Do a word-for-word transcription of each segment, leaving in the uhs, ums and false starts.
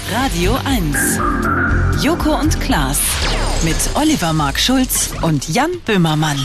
Radio eins. Joko und Klaas. Mit Oliver Mark Schulz und Jan Böhmermann.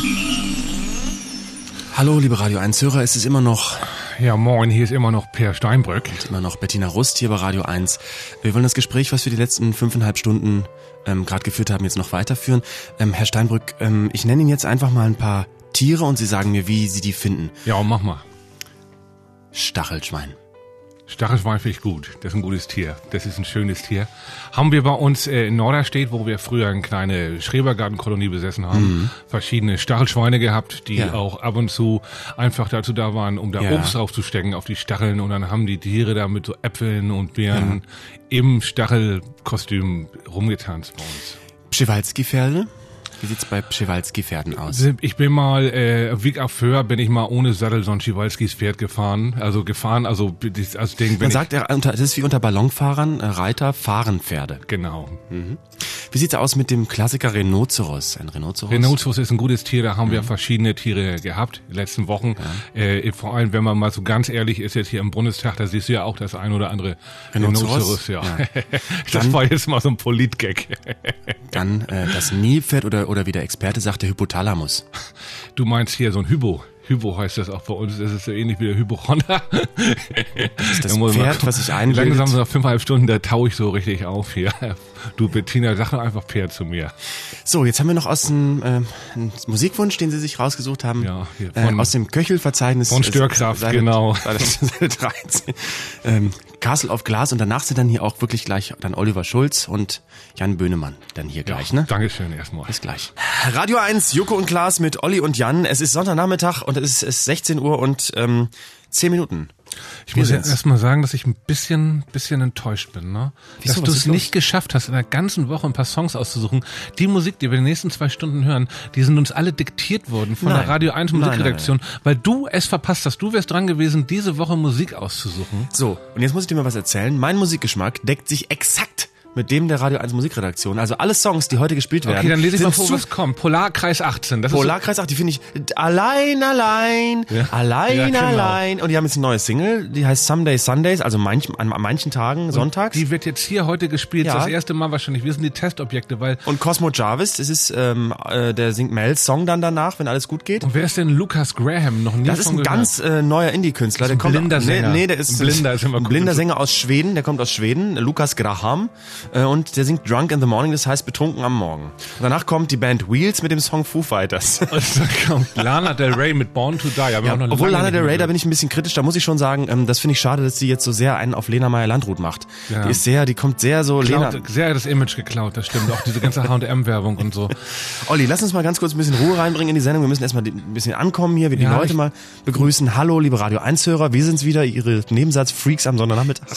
Hallo, liebe Radio eins-Hörer, es ist immer noch... Ja, moin, hier ist immer noch Per Steinbrück. Und immer noch Bettina Rust hier bei Radio eins. Wir wollen das Gespräch, was wir die letzten fünfeinhalb Stunden ähm, gerade geführt haben, jetzt noch weiterführen. Ähm, Herr Steinbrück, ähm, ich nenne Ihnen jetzt einfach mal ein paar Tiere und Sie sagen mir, wie Sie die finden. Ja, mach mal. Stachelschwein. Stachelschwein finde ich gut. Das ist ein gutes Tier. Das ist ein schönes Tier. Haben wir bei uns äh, in Norderstedt, wo wir früher eine kleine Schrebergartenkolonie besessen haben, mhm. verschiedene Stachelschweine gehabt, die ja. auch ab und zu einfach dazu da waren, um da ja. Obst draufzustecken auf die Stacheln. Und dann haben die Tiere da mit so Äpfeln und Beeren ja. im Stachelkostüm rumgetanzt bei uns. Przewalski-Pferde? Wie sieht's bei Przewalski-Pferden aus? Ich bin mal, äh, Weg auf Föhr bin ich mal ohne Sattel so ein Przewalskis Pferd gefahren. Also gefahren, also das also Ding bin Man sagt, er, das ist wie unter Ballonfahrern, Reiter fahren Pferde. Genau. Mhm. Wie sieht's aus mit dem Klassiker Rhinoceros? Ein Rhinoceros? Rhinoceros ist ein gutes Tier, da haben mhm. wir verschiedene Tiere gehabt, die letzten Wochen. Ja. Äh, vor allem, wenn man mal so ganz ehrlich ist, jetzt hier im Bundestag, da siehst du ja auch das ein oder andere Rhinoceros. Rhinoceros ja. ja. Das dann, war jetzt mal so ein Politgag. Dann äh, das Nilpferd oder oder wie der Experte sagt, der Hypothalamus. Du meinst hier so ein Hybo. Hybo heißt das auch bei uns. Das ist so ähnlich wie der Hypochonder. Das ist das da Pferd, was sich einbildet. Langsam so nach fünfeinhalb Stunden, da taue ich so richtig auf hier. Du Bettina, sag doch einfach Pferd zu mir. So, jetzt haben wir noch aus dem äh, Musikwunsch, den Sie sich rausgesucht haben, ja, hier von, äh, aus dem Köchelverzeichnis. Von Störkraft, Seite, genau. Seite dreizehn. Ähm, Castle of Glass und danach sind dann hier auch wirklich gleich dann Oliver Schulz und Jan Böhnemann dann hier ja, gleich, ne? Dankeschön erstmal. Bis gleich. Radio eins, Joko und Klaas mit Olli und Jan. Es ist Sonntagnachmittag und es ist sechzehn Uhr und ähm, zehn Minuten. Ich muss jetzt erstmal sagen, dass ich ein bisschen, bisschen enttäuscht bin, ne? Wieso, dass du es nicht geschafft hast, in der ganzen Woche ein paar Songs auszusuchen. Die Musik, die wir in den nächsten zwei Stunden hören, die sind uns alle diktiert worden von nein. der Radio eins Musikredaktion, nein, nein, nein. weil du es verpasst hast. Du wärst dran gewesen, diese Woche Musik auszusuchen. So, und jetzt muss ich dir mal was erzählen. Mein Musikgeschmack deckt sich exakt mit dem der Radio eins Musikredaktion. Also alle Songs, die heute gespielt werden. Okay, dann lese ich mal vor, was kommt. Polarkreis achtzehn. Das Polarkreis ist so achtzehn, die finde ich allein, allein, ja. allein, ja, genau. allein. Und die haben jetzt eine neue Single, die heißt Someday Sundays, also manch, an, an manchen Tagen und sonntags. Die wird jetzt hier heute gespielt, ja. das erste Mal wahrscheinlich. Wir sind die Testobjekte, weil... Und Cosmo Jarvis, das ist, ähm, äh, der singt Mels Song dann danach, wenn alles gut geht. Und wer ist denn Lucas Graham? Noch nie Das ist ein gehört. ganz äh, neuer Indie-Künstler. Der kommt blinder Sänger. Nee, nee, der ist ein blinder, ist immer ein blinder Sänger aus Schweden, der kommt aus Schweden, Lucas Graham. Äh, und der singt Drunk in the Morning, das heißt betrunken am Morgen. Und danach kommt die Band Wheels mit dem Song Foo Fighters. Und dann kommt Lana Del Rey mit Born to Die. Ja, auch noch obwohl Lana Del Rey, da bin ich ein bisschen kritisch, da muss ich schon sagen, ähm, das finde ich schade, dass sie jetzt so sehr einen auf Lena Meyer-Landrut macht. Ja. Die ist sehr, die kommt sehr so... Klaut, Lena sehr das Image geklaut, das stimmt. Auch diese ganze H und M-Werbung und so. Olli, lass uns mal ganz kurz ein bisschen Ruhe reinbringen in die Sendung. Wir müssen erstmal ein bisschen ankommen hier, wir die ja, Leute mal begrüßen. Hallo, liebe Radio eins-Hörer, wir sind's wieder, Ihre Nebensatz-Freaks am Sonntagnachmittag.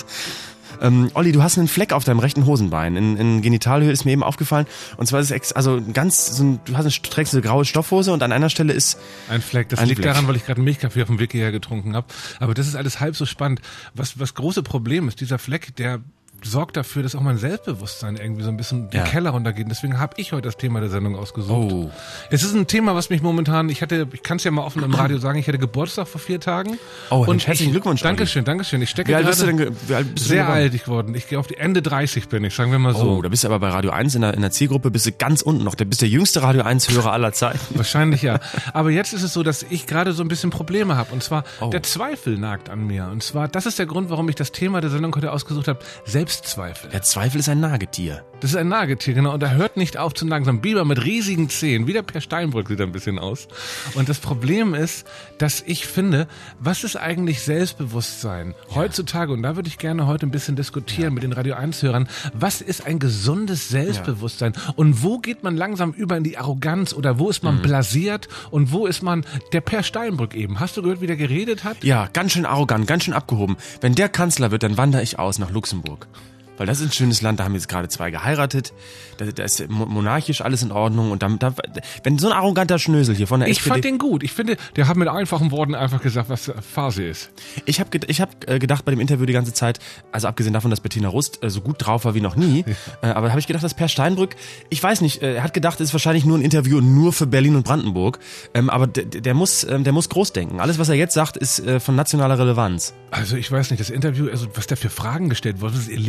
Ähm, Olli, du hast einen Fleck auf deinem rechten Hosenbein. In, in Genitalhöhe ist mir eben aufgefallen. Und zwar ist es ex, also ganz, so ein, du hast eine, trägst eine graue Stoffhose und an einer Stelle ist ein Fleck. Das ein liegt Fleck. daran, weil ich gerade einen Milchkaffee auf dem Weg hierher getrunken habe. Aber das ist alles halb so spannend. Was, was große Problem ist, dieser Fleck, der sorgt dafür, dass auch mein Selbstbewusstsein irgendwie so ein bisschen den ja. Keller runtergeht. Deswegen habe ich heute das Thema der Sendung ausgesucht. Oh. Es ist ein Thema, was mich momentan, ich hatte, ich kann es ja mal offen im Radio sagen, ich hatte Geburtstag vor vier Tagen. Oh, und herzlichen Glückwunsch. Dankeschön, Dankeschön. Ich stecke wie alt gerade bist du denn, wie alt bist sehr du alt geworden. Ich gehe auf die Ende dreißig bin ich, sagen wir mal so. Oh, da bist du aber bei Radio eins in der, in der Zielgruppe, bist du ganz unten noch. Da bist der jüngste Radio eins-Hörer aller Zeiten. Wahrscheinlich ja. Aber jetzt ist es so, dass ich gerade so ein bisschen Probleme habe. Und zwar oh. der Zweifel nagt an mir. Und zwar, das ist der Grund, warum ich das Thema der Sendung heute ausgesucht habe. Selbstzweifel. Der Zweifel ist ein Nagetier. Das ist ein Nagetier, genau. Und er hört nicht auf zu nagen. So ein Biber mit riesigen Zähnen. Wie der Per Steinbrück sieht er ein bisschen aus. Und das Problem ist, dass ich finde, was ist eigentlich Selbstbewusstsein? Ja. Heutzutage, und da würde ich gerne heute ein bisschen diskutieren ja. mit den Radio eins-Hörern, was ist ein gesundes Selbstbewusstsein? Ja. Und wo geht man langsam über in die Arroganz? Oder wo ist man mhm. blasiert? Und wo ist man der Per Steinbrück eben? Hast du gehört, wie der geredet hat? Ja, ganz schön arrogant, ganz schön abgehoben. Wenn der Kanzler wird, dann wandere ich aus nach Luxemburg. Weil das ist ein schönes Land, da haben jetzt gerade zwei geheiratet, da, da ist monarchisch alles in Ordnung und dann, da, wenn so ein arroganter Schnösel hier von der ich S P D... Ich fand den gut, ich finde, der hat mit einfachen Worten einfach gesagt, was Phase ist. Ich habe ich hab gedacht bei dem Interview die ganze Zeit, also abgesehen davon, dass Bettina Rust so gut drauf war wie noch nie, ja. aber habe ich gedacht, dass Per Steinbrück, ich weiß nicht, er hat gedacht, es ist wahrscheinlich nur ein Interview nur für Berlin und Brandenburg, aber der, der, muss, der muss groß denken. Alles, was er jetzt sagt, ist von nationaler Relevanz. Also ich weiß nicht, das Interview, also was da für Fragen gestellt wurden, das ist ihr Lieblingstier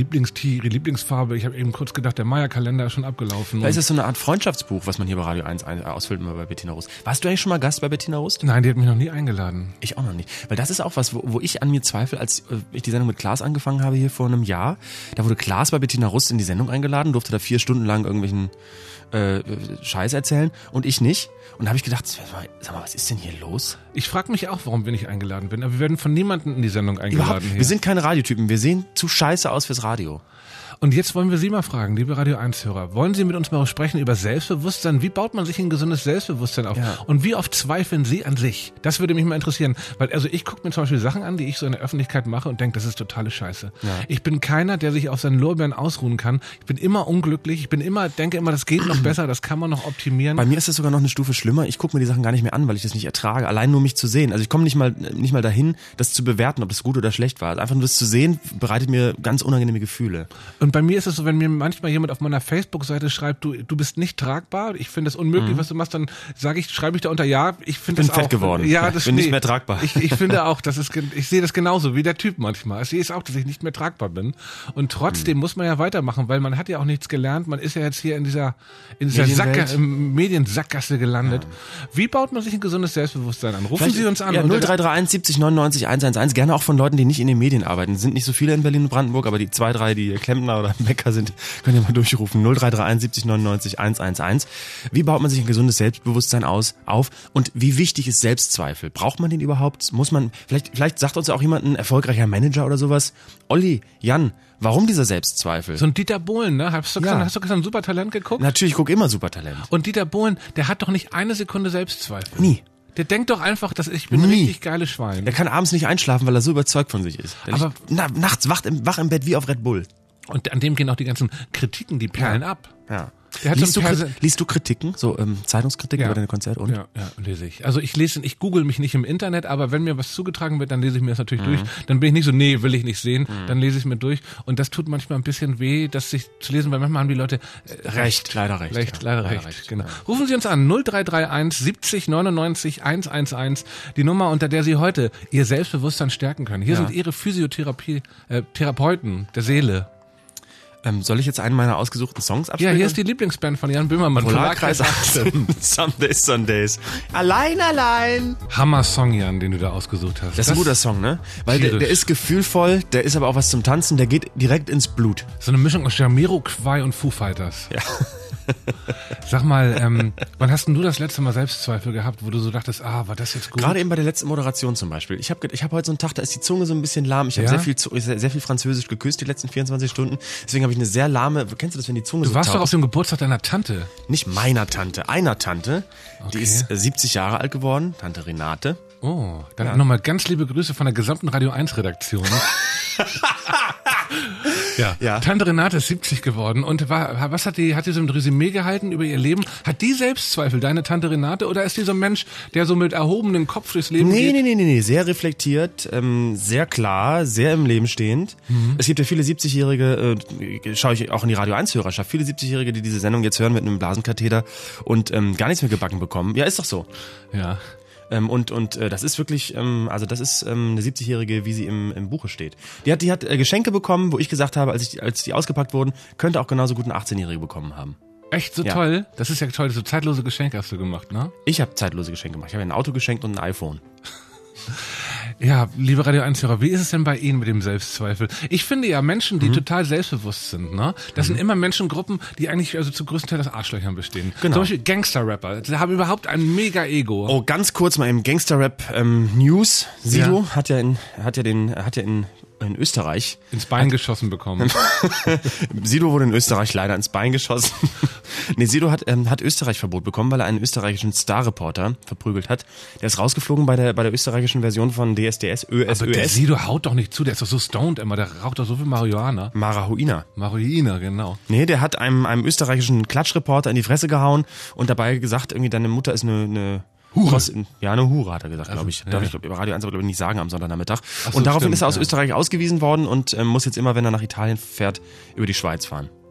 die ihre Lieblingsfarbe. Ich habe eben kurz gedacht, der Maya-Kalender ist schon abgelaufen. Da ist es so eine Art Freundschaftsbuch, was man hier bei Radio eins ausfüllt, immer bei Bettina Rust. Warst du eigentlich schon mal Gast bei Bettina Rust? Nein, die hat mich noch nie eingeladen. Ich auch noch nicht. Weil das ist auch was, wo, wo ich an mir zweifle, als ich die Sendung mit Klaas angefangen habe hier vor einem Jahr. Da wurde Klaas bei Bettina Rust in die Sendung eingeladen, durfte da vier Stunden lang irgendwelchen äh, Scheiß erzählen und ich nicht. Und da habe ich gedacht, sag mal, was ist denn hier los? Ich frage mich auch, warum wir nicht eingeladen bin. Aber wir werden von niemandem in die Sendung eingeladen. Hier. Wir sind keine Radiotypen. Wir sehen zu scheiße aus fürs Radio. Und jetzt wollen wir Sie mal fragen, liebe Radio eins Hörer, wollen Sie mit uns mal sprechen über Selbstbewusstsein? Wie baut man sich ein gesundes Selbstbewusstsein auf? Ja. Und wie oft zweifeln Sie an sich? Das würde mich mal interessieren. Weil also ich gucke mir zum Beispiel Sachen an, die ich so in der Öffentlichkeit mache und denke, das ist totale Scheiße. Ja. Ich bin keiner, der sich auf seinen Lorbeeren ausruhen kann. Ich bin immer unglücklich. Ich bin immer, denke immer, das geht noch besser, das kann man noch optimieren. Bei mir ist es sogar noch eine Stufe schlimmer. Ich gucke mir die Sachen gar nicht mehr an, weil ich das nicht ertrage. Allein nur mich zu sehen. Also ich komme nicht mal, nicht mal dahin, das zu bewerten, ob das gut oder schlecht war. Einfach nur das zu sehen, bereitet mir ganz unangenehme Gefühle. Und bei mir ist es so, wenn mir manchmal jemand auf meiner Facebook-Seite schreibt, du, du bist nicht tragbar, ich finde das unmöglich, mhm. was du machst, dann sage ich, schreibe ich da unter, ja, ich finde das auch. Ich bin fett geworden. Ja, das bin nee, nicht mehr tragbar. Ich, ich finde auch, das ist, ich sehe das genauso wie der Typ manchmal. Ich sehe es auch, dass ich nicht mehr tragbar bin. Und trotzdem mhm. muss man ja weitermachen, weil man hat ja auch nichts gelernt. Man ist ja jetzt hier in dieser, in dieser Sackgasse, Mediensackgasse gelandet. Ja. Wie baut man sich ein gesundes Selbstbewusstsein an? Rufen Vielleicht, Sie uns an. Ja, null drei drei eins siebzig neunundneunzig eins. Gerne auch von Leuten, die nicht in den Medien arbeiten. Es sind nicht so viele in Berlin und Brandenburg, aber die zwei, drei, die Klempner oder Bäcker sind, können ja mal durchrufen. null drei drei eins siebzig neunundneunzig eins. Wie baut man sich ein gesundes Selbstbewusstsein aus, auf? Und wie wichtig ist Selbstzweifel? Braucht man den überhaupt? Muss man, vielleicht, vielleicht sagt uns auch jemand, ein erfolgreicher Manager oder sowas. Olli, Jan, warum dieser Selbstzweifel? So ein Dieter Bohlen, ne? Hast du gestern, ja. hast du gestern Supertalent geguckt? Natürlich, ich gucke immer Supertalent. Und Dieter Bohlen, der hat doch nicht eine Sekunde Selbstzweifel. Nie. Der denkt doch einfach, dass ich bin ein richtig geiles Schwein. Der kann abends nicht einschlafen, weil er so überzeugt von sich ist. Der Aber nicht, na, nachts wacht im, wach im Bett wie auf Red Bull. Und an dem gehen auch die ganzen Kritiken, die perlen ja. ab. Ja. Der hat liest, so du, Perse- liest du Kritiken, so ähm, Zeitungskritiken ja. über deine Konzerte? Und? Ja, ja, lese ich. Also ich lese, ich google mich nicht im Internet, aber wenn mir was zugetragen wird, dann lese ich mir das natürlich mhm. durch. Dann bin ich nicht so, nee, will ich nicht sehen. Mhm. Dann lese ich es mir durch. Und das tut manchmal ein bisschen weh, das sich zu lesen, weil manchmal haben die Leute äh, recht. recht. Leider recht. recht ja. Leider, leider recht, recht. genau. Ja. Rufen Sie uns an, null drei drei eins siebzig neunundneunzig hundertelf, die Nummer, unter der Sie heute Ihr Selbstbewusstsein stärken können. Hier ja. sind Ihre Physiotherapie, äh, Therapeuten der Seele. Ähm, soll ich jetzt einen meiner ausgesuchten Songs abspielen? Ja, hier ist die Lieblingsband von Jan Böhmermann. Polarkreis achtzehn. Sundays, Sundays. Allein, allein. Hammer-Song, Jan, den du da ausgesucht hast. Das ist ein guter Song, ne? Weil der, der ist gefühlvoll, der ist aber auch was zum Tanzen, der geht direkt ins Blut. So eine Mischung aus Jamiroquai und Foo Fighters. Ja. Sag mal, ähm, wann hast denn du das letzte Mal Selbstzweifel gehabt, wo du so dachtest, ah, war das jetzt gut? Gerade eben bei der letzten Moderation zum Beispiel. Ich habe ich hab heute so einen Tag, da ist die Zunge so ein bisschen lahm. Ich habe ja? sehr viel sehr, sehr viel Französisch geküsst die letzten vierundzwanzig Stunden. Deswegen habe ich eine sehr lahme, kennst du das, wenn die Zunge du so Du warst taub doch auf dem Geburtstag deiner Tante. Nicht meiner Tante, einer Tante. Okay. Die ist siebzig Jahre alt geworden, Tante Renate. Oh, dann ja. nochmal ganz liebe Grüße von der gesamten Radio eins Redaktion. ja. ja, Tante Renate ist siebzig geworden und war, was hat die, hat die so ein Resümee gehalten über ihr Leben? Hat die Selbstzweifel, deine Tante Renate, oder ist die so ein Mensch, der so mit erhobenem Kopf durchs Leben nee, geht? Nee, nee, nee, nee, sehr reflektiert, ähm, sehr klar, sehr im Leben stehend. Mhm. Es gibt ja viele siebzigjährige, äh, schaue ich auch in die Radio eins Hörerschaft, viele siebzigjährige, die diese Sendung jetzt hören mit einem Blasenkatheter und ähm, gar nichts mehr gebacken bekommen. Ja, ist doch so. Ja. Ähm, und und äh, das ist wirklich, ähm, also das ist ähm, eine siebzigjährige, wie sie im, im Buche steht. Die hat, die hat äh, Geschenke bekommen, wo ich gesagt habe, als ich, als die ausgepackt wurden, könnte auch genauso gut eine achtzehnjährige bekommen haben. Echt so ja. toll? Das ist ja toll, so zeitlose Geschenke hast du gemacht, ne? Ich habe zeitlose Geschenke gemacht. Ich habe ein Auto geschenkt und ein iPhone. Ja, liebe Radio eins Hörer, wie ist es denn bei Ihnen mit dem Selbstzweifel? Ich finde ja Menschen, die mhm. total selbstbewusst sind, ne? Das mhm. sind immer Menschengruppen, die eigentlich also zu größten Teil aus Arschlöchern bestehen. Genau. Zum Beispiel Gangster-Rapper, die haben überhaupt ein mega Ego. Oh, ganz kurz mal im Gangster-Rap ähm, News. Sido ja. hat ja in, hat ja den, hat ja in in Österreich ins Bein hat, geschossen bekommen. Sido wurde in Österreich leider ins Bein geschossen. Nee, Sido hat ähm, hat Österreich-Verbot bekommen, weil er einen österreichischen Star-Reporter verprügelt hat. Der ist rausgeflogen bei der bei der österreichischen Version von D S D S, Ö S Ö S. Aber der Sido haut doch nicht zu, der ist doch so stoned immer, der raucht doch so viel Marihuana. Marihuana. Marihuana, genau. Nee, der hat einem einem österreichischen Klatschreporter in die Fresse gehauen und dabei gesagt, irgendwie deine Mutter ist eine eine Hure. Ja, eine Hure, hat er gesagt, glaube ich. Also, Darf ja. ich über Radio eins aber glaube ich nicht sagen am Sonntagnachmittag. So, und daraufhin stimmt, ist er aus ja. Österreich ausgewiesen worden und ähm, muss jetzt immer, wenn er nach Italien fährt, über die Schweiz fahren.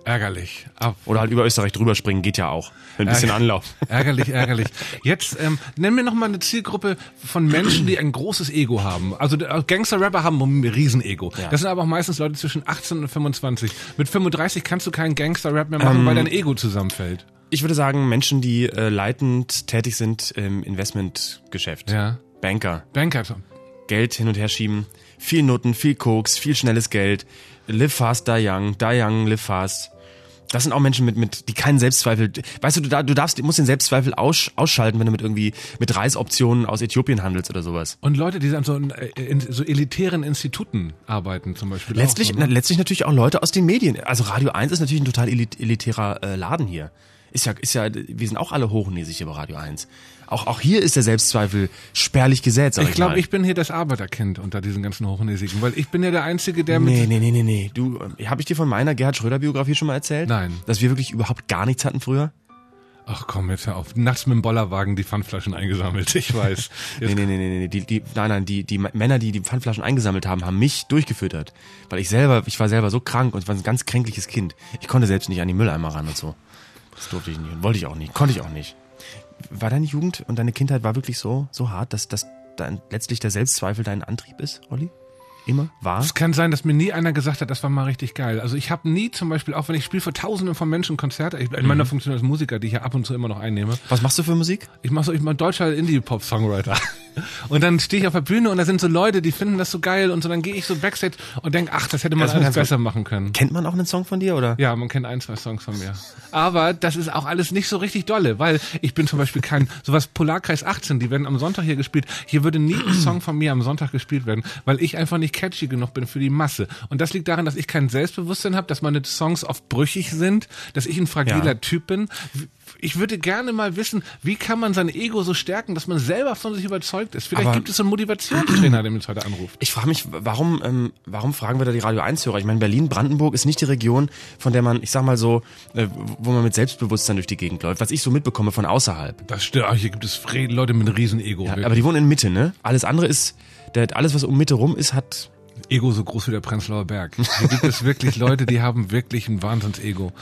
Ärgerlich. Ab. Oder halt über Österreich drüber springen, geht ja auch. Mit ein bisschen Ärger- Anlauf. Ärgerlich, ärgerlich. Jetzt ähm, nenn mir noch mal eine Zielgruppe von Menschen, die ein großes Ego haben. Also äh, Gangster-Rapper haben ein Riesen-Ego. Ja. Das sind aber auch meistens Leute zwischen achtzehn und fünfundzwanzig. Mit fünfunddreißig kannst du keinen Gangster-Rap mehr machen, Ähm, weil dein Ego zusammenfällt. Ich würde sagen, Menschen, die äh, leitend tätig sind im Investmentgeschäft. Ja. Banker. Banker. Geld hin und her schieben. Viel Noten, viel Koks, viel schnelles Geld. Live fast, die young. Die young, live fast. Das sind auch Menschen mit, mit, die keinen Selbstzweifel, weißt du, du, da, du darfst, du musst den Selbstzweifel aus, ausschalten, wenn du mit irgendwie, mit Reisoptionen aus Äthiopien handelst oder sowas. Und Leute, die an so, in so elitären Instituten arbeiten zum Beispiel. Letztlich, auch, ne? na, letztlich natürlich auch Leute aus den Medien. Also Radio eins ist natürlich ein total elit, elitärer äh, Laden hier. Ist ja, ist ja, wir sind auch alle hochnäsig hier bei Radio eins. Auch, auch hier ist der Selbstzweifel spärlich gesät, sag ich, Ich glaube, mal. ich bin hier das Arbeiterkind unter diesen ganzen Hochnäsigen, weil ich bin ja der Einzige, der Nee, mit... nee, nee, nee, nee. Du, äh, habe ich dir von meiner Gerhard Schröder-Biografie schon mal erzählt? Nein. Dass wir wirklich überhaupt gar nichts hatten früher? Ach komm, jetzt hör auf. Nachts mit dem Bollerwagen die Pfandflaschen eingesammelt, ich weiß. Nee, nee, nee, nee, nee. Die, die, nein, nein, die, die Männer, die die Pfandflaschen eingesammelt haben, haben mich durchgefüttert. Weil ich selber, ich war selber so krank und ich war ein ganz kränkliches Kind. Ich konnte selbst nicht an die Mülleimer ran und so. Das durfte ich nicht und wollte ich auch nicht, konnte ich auch nicht. War deine Jugend und deine Kindheit war wirklich so, so hart, dass, dass dann letztlich der Selbstzweifel dein Antrieb ist, Olli? Immer? War? Es kann sein, dass mir nie einer gesagt hat, das war mal richtig geil. Also ich habe nie zum Beispiel, auch wenn ich spiele vor Tausenden von Menschen Konzerte, ich, in meiner Funktion als Musiker, die ich ja ab und zu immer noch einnehme. Was machst du für Musik? Ich mache so, ich bin deutscher Indie-Pop-Songwriter. Und dann stehe ich auf der Bühne und da sind so Leute, die finden das so geil und so, dann gehe ich so Backstage und denke, ach, das hätte man Erstmal alles ganz besser machen können. Kennt man auch einen Song von dir, oder? Ja, man kennt ein, zwei Songs von mir. Aber das ist auch alles nicht so richtig dolle, weil ich bin zum Beispiel kein, sowas Polarkreis achtzehn, die werden am Sonntag hier gespielt. Hier würde nie ein Song von mir am Sonntag gespielt werden, weil ich einfach nicht catchy genug bin für die Masse. Und das liegt daran, dass ich kein Selbstbewusstsein habe, dass meine Songs oft brüchig sind, dass ich ein fragiler Ja. Typ bin. Ich würde gerne mal wissen, wie kann man sein Ego so stärken, dass man selber von sich überzeugt ist. Vielleicht Aber gibt es so einen Motivationstrainer, der mich heute anruft. Ich frage mich, warum, ähm, warum fragen wir da die Radio eins-Hörer? Ich meine, Berlin-Brandenburg ist nicht die Region, von der man, ich sag mal so, äh, wo man mit Selbstbewusstsein durch die Gegend läuft, was ich so mitbekomme von außerhalb. Das stimmt. Ach, hier gibt es Leute mit einem riesen Ego. Ja, aber die wohnen in Mitte, ne? Alles andere ist, der, alles was um Mitte rum ist, hat... Ego so groß wie der Prenzlauer Berg. Hier gibt es wirklich Leute, die haben wirklich ein Wahnsinns-Ego.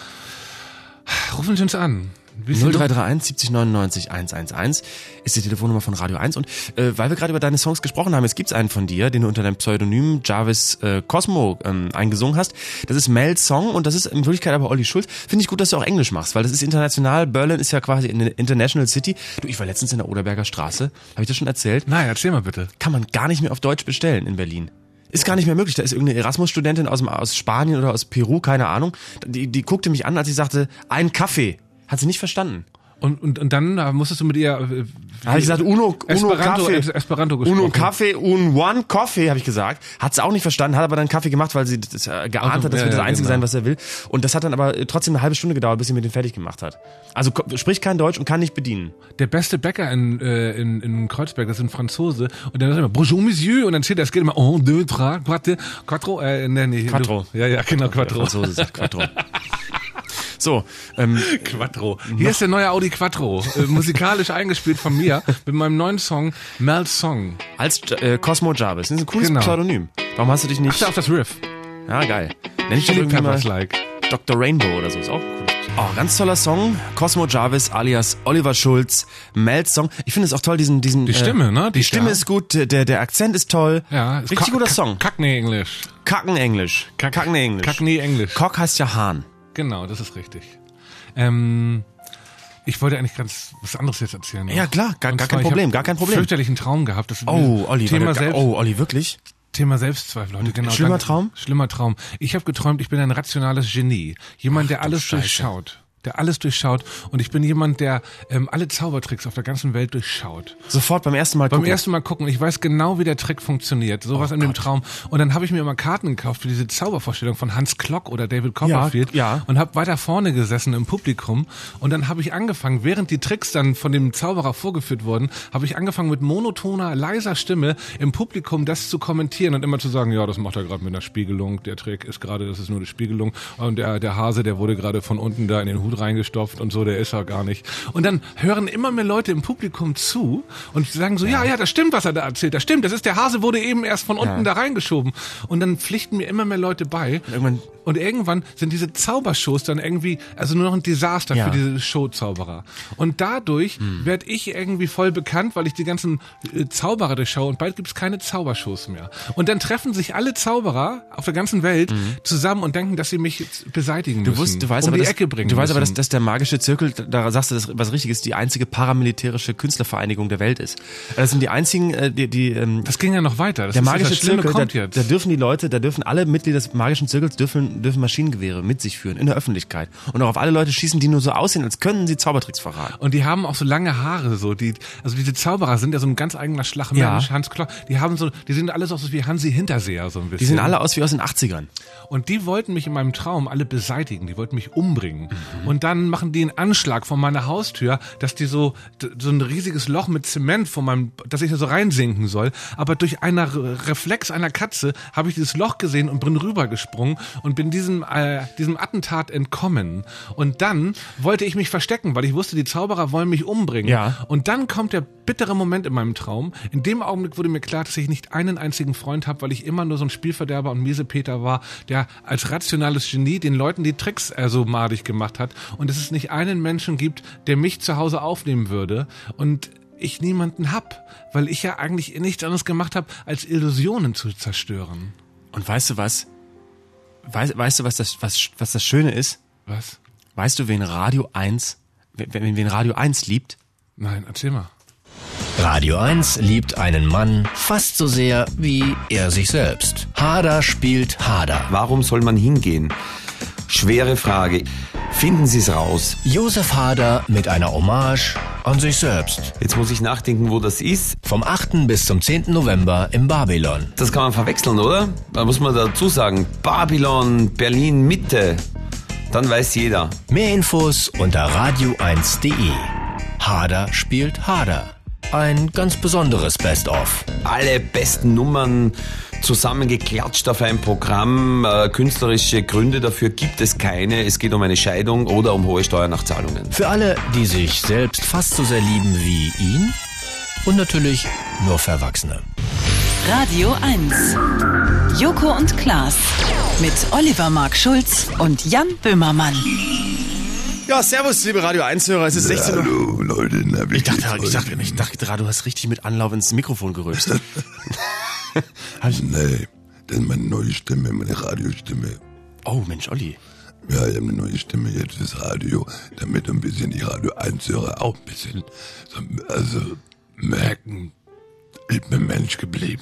Rufen Sie uns an. Wie ist null die drei drei eins siebzig neunundneunzig hundertelf ist die Telefonnummer von Radio eins und äh, weil wir gerade über deine Songs gesprochen haben, es gibt's einen von dir, den du unter deinem Pseudonym Jarvis äh, Cosmo ähm, eingesungen hast. Das ist Mel's Song und das ist in Wirklichkeit aber Olli Schulz. Finde ich gut, dass du auch Englisch machst, weil das ist international. Berlin ist ja quasi eine International City. Du, ich war letztens in der Oderberger Straße, habe ich das schon erzählt? Nein, erzähl mal bitte. Kann man gar nicht mehr auf Deutsch bestellen in Berlin. Ist gar nicht mehr möglich. Da ist irgendeine Erasmus-Studentin aus, dem, aus Spanien oder aus Peru, keine Ahnung. Die, die guckte mich an, als ich sagte, ein Kaffee. Hat sie nicht verstanden. Und, und, und dann äh, musstest du mit ihr... Äh, Da habe ich gesagt, uno, uno Esperanto, Kaffee. Es- Esperanto gesprochen. Uno Kaffee, un one Coffee, habe ich gesagt. Hat sie auch nicht verstanden, hat aber dann Kaffee gemacht, weil sie das, äh, geahnt Also, hat, das ja, wird das ja, Einzige genau. sein, was er will. Und das hat dann aber trotzdem eine halbe Stunde gedauert, bis sie mit dem fertig gemacht hat. Also ko- spricht kein Deutsch und kann nicht bedienen. Der beste Bäcker in, äh, in, in Kreuzberg, das ist ein Franzose. Und der sagt immer, Bonjour, Monsieur. Und dann steht er, es geht immer, un, deux, trois, quatre, quattro, äh, nee, nee. Quattro. Ja, ja, genau, Der Quattro. Franzose sagt Quattro. So, ähm, Quattro. Hier ist der neue Audi Quattro, äh, musikalisch eingespielt von mir, mit meinem neuen Song, Mel's Song. als äh, Cosmo Jarvis. Das ist ein cooles Genau. Pseudonym. Warum hast du dich nicht... Achte auf das Riff. Ja, geil. Nenn ich doch Chili irgendwie mal Peppers like. Doktor Rainbow oder so, ist auch cool. Oh, ganz toller Song. Cosmo Jarvis alias Oliver Schulz. Mel's Song. Ich finde es auch toll, diesen, diesen. Die Stimme, ne? Die, Die Stimme ja. ist gut, der, der Akzent ist toll. Ja, Richtig guter Song. Kackney Englisch. Kacken Englisch. Kacken Englisch. Kackney Englisch. Cock heißt ja Hahn. Genau, das ist richtig. Ähm, ich wollte eigentlich ganz was anderes jetzt erzählen. noch. Ja, klar, gar- Und gar zwar, kein ich Problem, hab gar kein Problem. Fürchterlichen Traum gehabt. Das Oh, Olli, Thema war der, Selbst, oh, Olli, wirklich? Thema Selbstzweifel, Leute, genau. Schlimmer danke. Traum? Schlimmer Traum. Ich habe geträumt, ich bin ein rationales Genie. Jemand, der alles Scheiße. durchschaut. Der alles durchschaut. Und ich bin jemand, der ähm, alle Zaubertricks auf der ganzen Welt durchschaut. Sofort beim ersten Mal Beim gucken. ersten Mal gucken, ich weiß genau, wie der Trick funktioniert. Sowas Oh in dem Gott. Traum. Und dann habe ich mir immer Karten gekauft für diese Zaubervorstellung von Hans Klock oder David Copperfield. Ja, ja. Und habe weiter vorne gesessen im Publikum. Und dann habe ich angefangen, während die Tricks dann von dem Zauberer vorgeführt wurden, habe ich angefangen mit monotoner, leiser Stimme im Publikum das zu kommentieren und immer zu sagen, ja, das macht er gerade mit einer Spiegelung. Der Trick ist gerade, das ist nur eine Spiegelung. Und der, der Hase, der wurde gerade von unten da in den Hut reingestopft und so, der ist er gar nicht. Und dann hören immer mehr Leute im Publikum zu und sagen so, ja, ja, das stimmt, was er da erzählt, das stimmt, das ist der Hase, wurde eben erst von unten ja. da reingeschoben. Und dann pflichten mir immer mehr Leute bei. Irgendwann und irgendwann sind diese Zaubershows dann irgendwie, also nur noch ein Desaster ja. für diese Showzauberer. Und dadurch hm. werde ich irgendwie voll bekannt, weil ich die ganzen äh, Zauberer durchschaue und bald gibt es keine Zaubershows mehr. Und dann treffen sich alle Zauberer auf der ganzen Welt mhm. zusammen und denken, dass sie mich beseitigen du müssen, wusst, du weißt um aber die das, Ecke bringen Du weißt müssen. aber, dass, dass der magische Zirkel, da sagst du, das, was richtig ist, die einzige paramilitärische Künstlervereinigung der Welt ist. Das sind die einzigen, äh, die, die ähm, das ging ja noch weiter. Das der ist magische das Schlimme Zirkel, kommt da, jetzt. da dürfen die Leute, da dürfen alle Mitglieder des magischen Zirkels dürfen, dürfen Maschinengewehre mit sich führen in der Öffentlichkeit und auch auf alle Leute schießen, die nur so aussehen, als können sie Zaubertricks verraten. Und die haben auch so lange Haare, so die, also diese Zauberer sind ja so ein ganz eigener Schlagmensch, ja. Hans Klock. Die haben so, die sehen alles aus wie Hansi Hinterseher so ein bisschen. Die sehen alle aus wie aus den achtzigern. Und die wollten mich in meinem Traum alle beseitigen, die wollten mich umbringen. Mhm. Und dann machen die einen Anschlag vor meiner Haustür, dass die so so ein riesiges Loch mit Zement vor meinem, dass ich da so reinsinken soll. Aber durch einen Reflex einer Katze habe ich dieses Loch gesehen und bin rübergesprungen und bin diesem äh, diesem Attentat entkommen. Und dann wollte ich mich verstecken, weil ich wusste, die Zauberer wollen mich umbringen. Ja. Und dann kommt der bittere Moment in meinem Traum. In dem Augenblick wurde mir klar, dass ich nicht einen einzigen Freund habe, weil ich immer nur so ein Spielverderber und Miesepeter war, der als rationales Genie den Leuten die Tricks äh, so madig gemacht hat. Und dass es nicht einen Menschen gibt, der mich zu Hause aufnehmen würde. Und ich niemanden hab, weil ich ja eigentlich nichts anderes gemacht habe, als Illusionen zu zerstören. Und weißt du was? Weißt, weißt du, was das, was, was das Schöne ist? Was? Weißt du, wen Radio eins, wen, wen Radio eins liebt? Nein, erzähl mal. Radio eins liebt einen Mann fast so sehr wie er sich selbst. Hader spielt Hader. Warum soll man hingehen? Schwere Frage. Finden Sie es raus. Josef Hader mit einer Hommage an sich selbst. Jetzt muss ich nachdenken, wo das ist. Vom achten bis zum zehnten November im Babylon. Das kann man verwechseln, oder? Da muss man dazu sagen, Babylon, Berlin, Mitte. Dann weiß jeder. Mehr Infos unter radio eins punkt de. Hader spielt Hader. Ein ganz besonderes Best-of. Alle besten Nummern zusammengeklatscht auf ein Programm. Äh, künstlerische Gründe dafür gibt es keine. Es geht um eine Scheidung oder um hohe Steuernachzahlungen. Für alle, die sich selbst fast so sehr lieben wie ihn. Und natürlich nur für Erwachsene. Radio eins. Joko und Klaas. Mit Oliver Mark Schulz und Jan Böhmermann. Ja, servus, liebe Radio eins-Hörer. Es ist sechzehn Uhr. Hallo, Leute. Na, ich dachte, ich dachte, ich dachte gerade, du hast richtig mit Anlauf ins Mikrofon gerülpst. Nee, das ist meine neue Stimme, meine Radiostimme. Oh, Mensch, Olli. Ja, ich habe eine neue Stimme, jetzt ist Radio, damit ein bisschen die Radio eins-Hörer auch ein bisschen, so, also, merken, ich bin Mensch geblieben.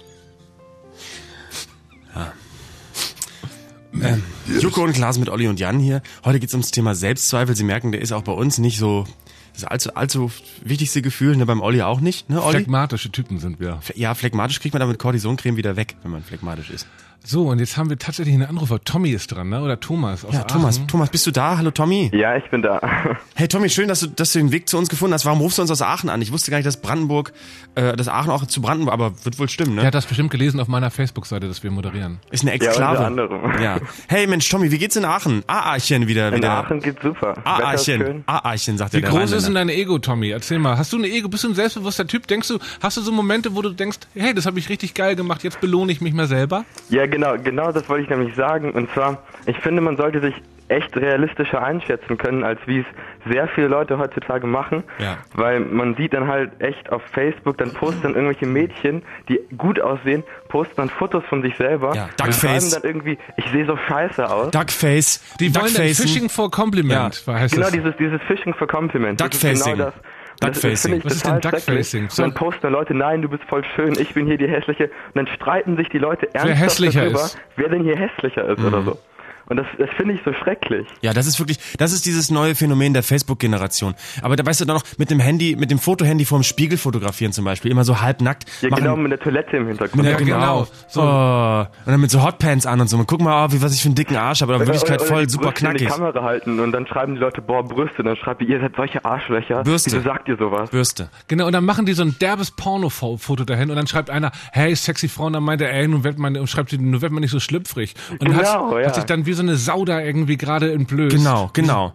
Ja. Ähm, Joko und Klaas mit Olli und Jan hier. Heute geht's ums Thema Selbstzweifel. Sie merken, der ist auch bei uns nicht so das allzu, allzu wichtigste Gefühl, ne, beim Olli auch nicht, ne, Olli? Phlegmatische Typen sind wir. Ja, phlegmatisch kriegt man aber mit Cortisoncreme wieder weg, wenn man phlegmatisch ist. So, und jetzt haben wir tatsächlich einen Anrufer. Tommy ist dran, ne? Oder Thomas aus Ja, Thomas, Aachen. Thomas, bist du da? Hallo, Tommy. Ja, ich bin da. Hey, Tommy, schön, dass du, dass du den Weg zu uns gefunden hast. Warum rufst du uns aus Aachen an? Ich wusste gar nicht, dass Brandenburg, äh, dass Aachen auch zu Brandenburg, aber wird wohl stimmen, ne? Er hat das bestimmt gelesen auf meiner Facebook-Seite, dass wir moderieren. Ist eine Exklave. Ja, unter anderem. Ja. Hey, Mensch, Tommy, wie geht's in Aachen? Aachen wieder, In wieder. Aachen geht's super. Wetter ist Aachen, schön. Aachen, sagt Wie der groß ist denn Rheinländer. dein Ego, Tommy? Erzähl mal. Hast du ein Ego? Bist du ein selbstbewusster Typ? Denkst du, hast du so Momente, wo du denkst, hey, das habe ich richtig geil gemacht, jetzt belohne ich mich mal selber? Ja, genau, genau das wollte ich nämlich sagen. Und zwar, ich finde, man sollte sich echt realistischer einschätzen können, als wie es sehr viele Leute heutzutage machen. Ja. Weil man sieht dann halt echt auf Facebook, dann posten dann irgendwelche Mädchen, die gut aussehen, posten dann Fotos von sich selber. Ja, und Duckface. schreiben dann irgendwie, ich sehe so scheiße aus. Duckface. Die wollen dann Duckfacen. Fishing for Compliment, Ja. heißt Genau, es. dieses, dieses Phishing for Compliment. Das ist Duckfacing. Genau das. Das, das finde ich Was ist total denn Duckfacing? schrecklich. Und dann posten dann Leute, nein, du bist voll schön, ich bin hier die Hässliche. Und dann streiten sich die Leute ernsthaft hässlicher darüber, ist. wer denn hier hässlicher ist Mhm. oder so. Und das, das finde ich so schrecklich. Ja, das ist wirklich, das ist dieses neue Phänomen der Facebook-Generation. Aber da weißt du doch noch, mit dem Handy, mit dem Fotohandy vorm Spiegel fotografieren zum Beispiel, immer so halbnackt. Ja, machen, genau, mit der Toilette im Hintergrund. Ja, Ja, genau. genau. So. Oh. Und dann mit so Hotpants an und so. Und guck mal, oh, wie was ich für einen dicken Arsch habe, aber in Wirklichkeit Oder- oder voll die super Brüste in knackig. die Kamera halten und dann schreiben die Leute, boah, Brüste. Und dann schreibt ihr, ihr seid solche Arschlöcher. Bürste. Wieso sagt ihr sowas? Bürste. Genau, und dann machen die so ein derbes Porno-Foto dahin und dann schreibt einer, hey, sexy Frau, und dann meint er, ey, nun wird man, und schreibt sie, nun wird man nicht so schlüpfrig. Und Genau, hat, ja. hat sich dann wie so eine Sau da irgendwie gerade entblößt. Genau, genau.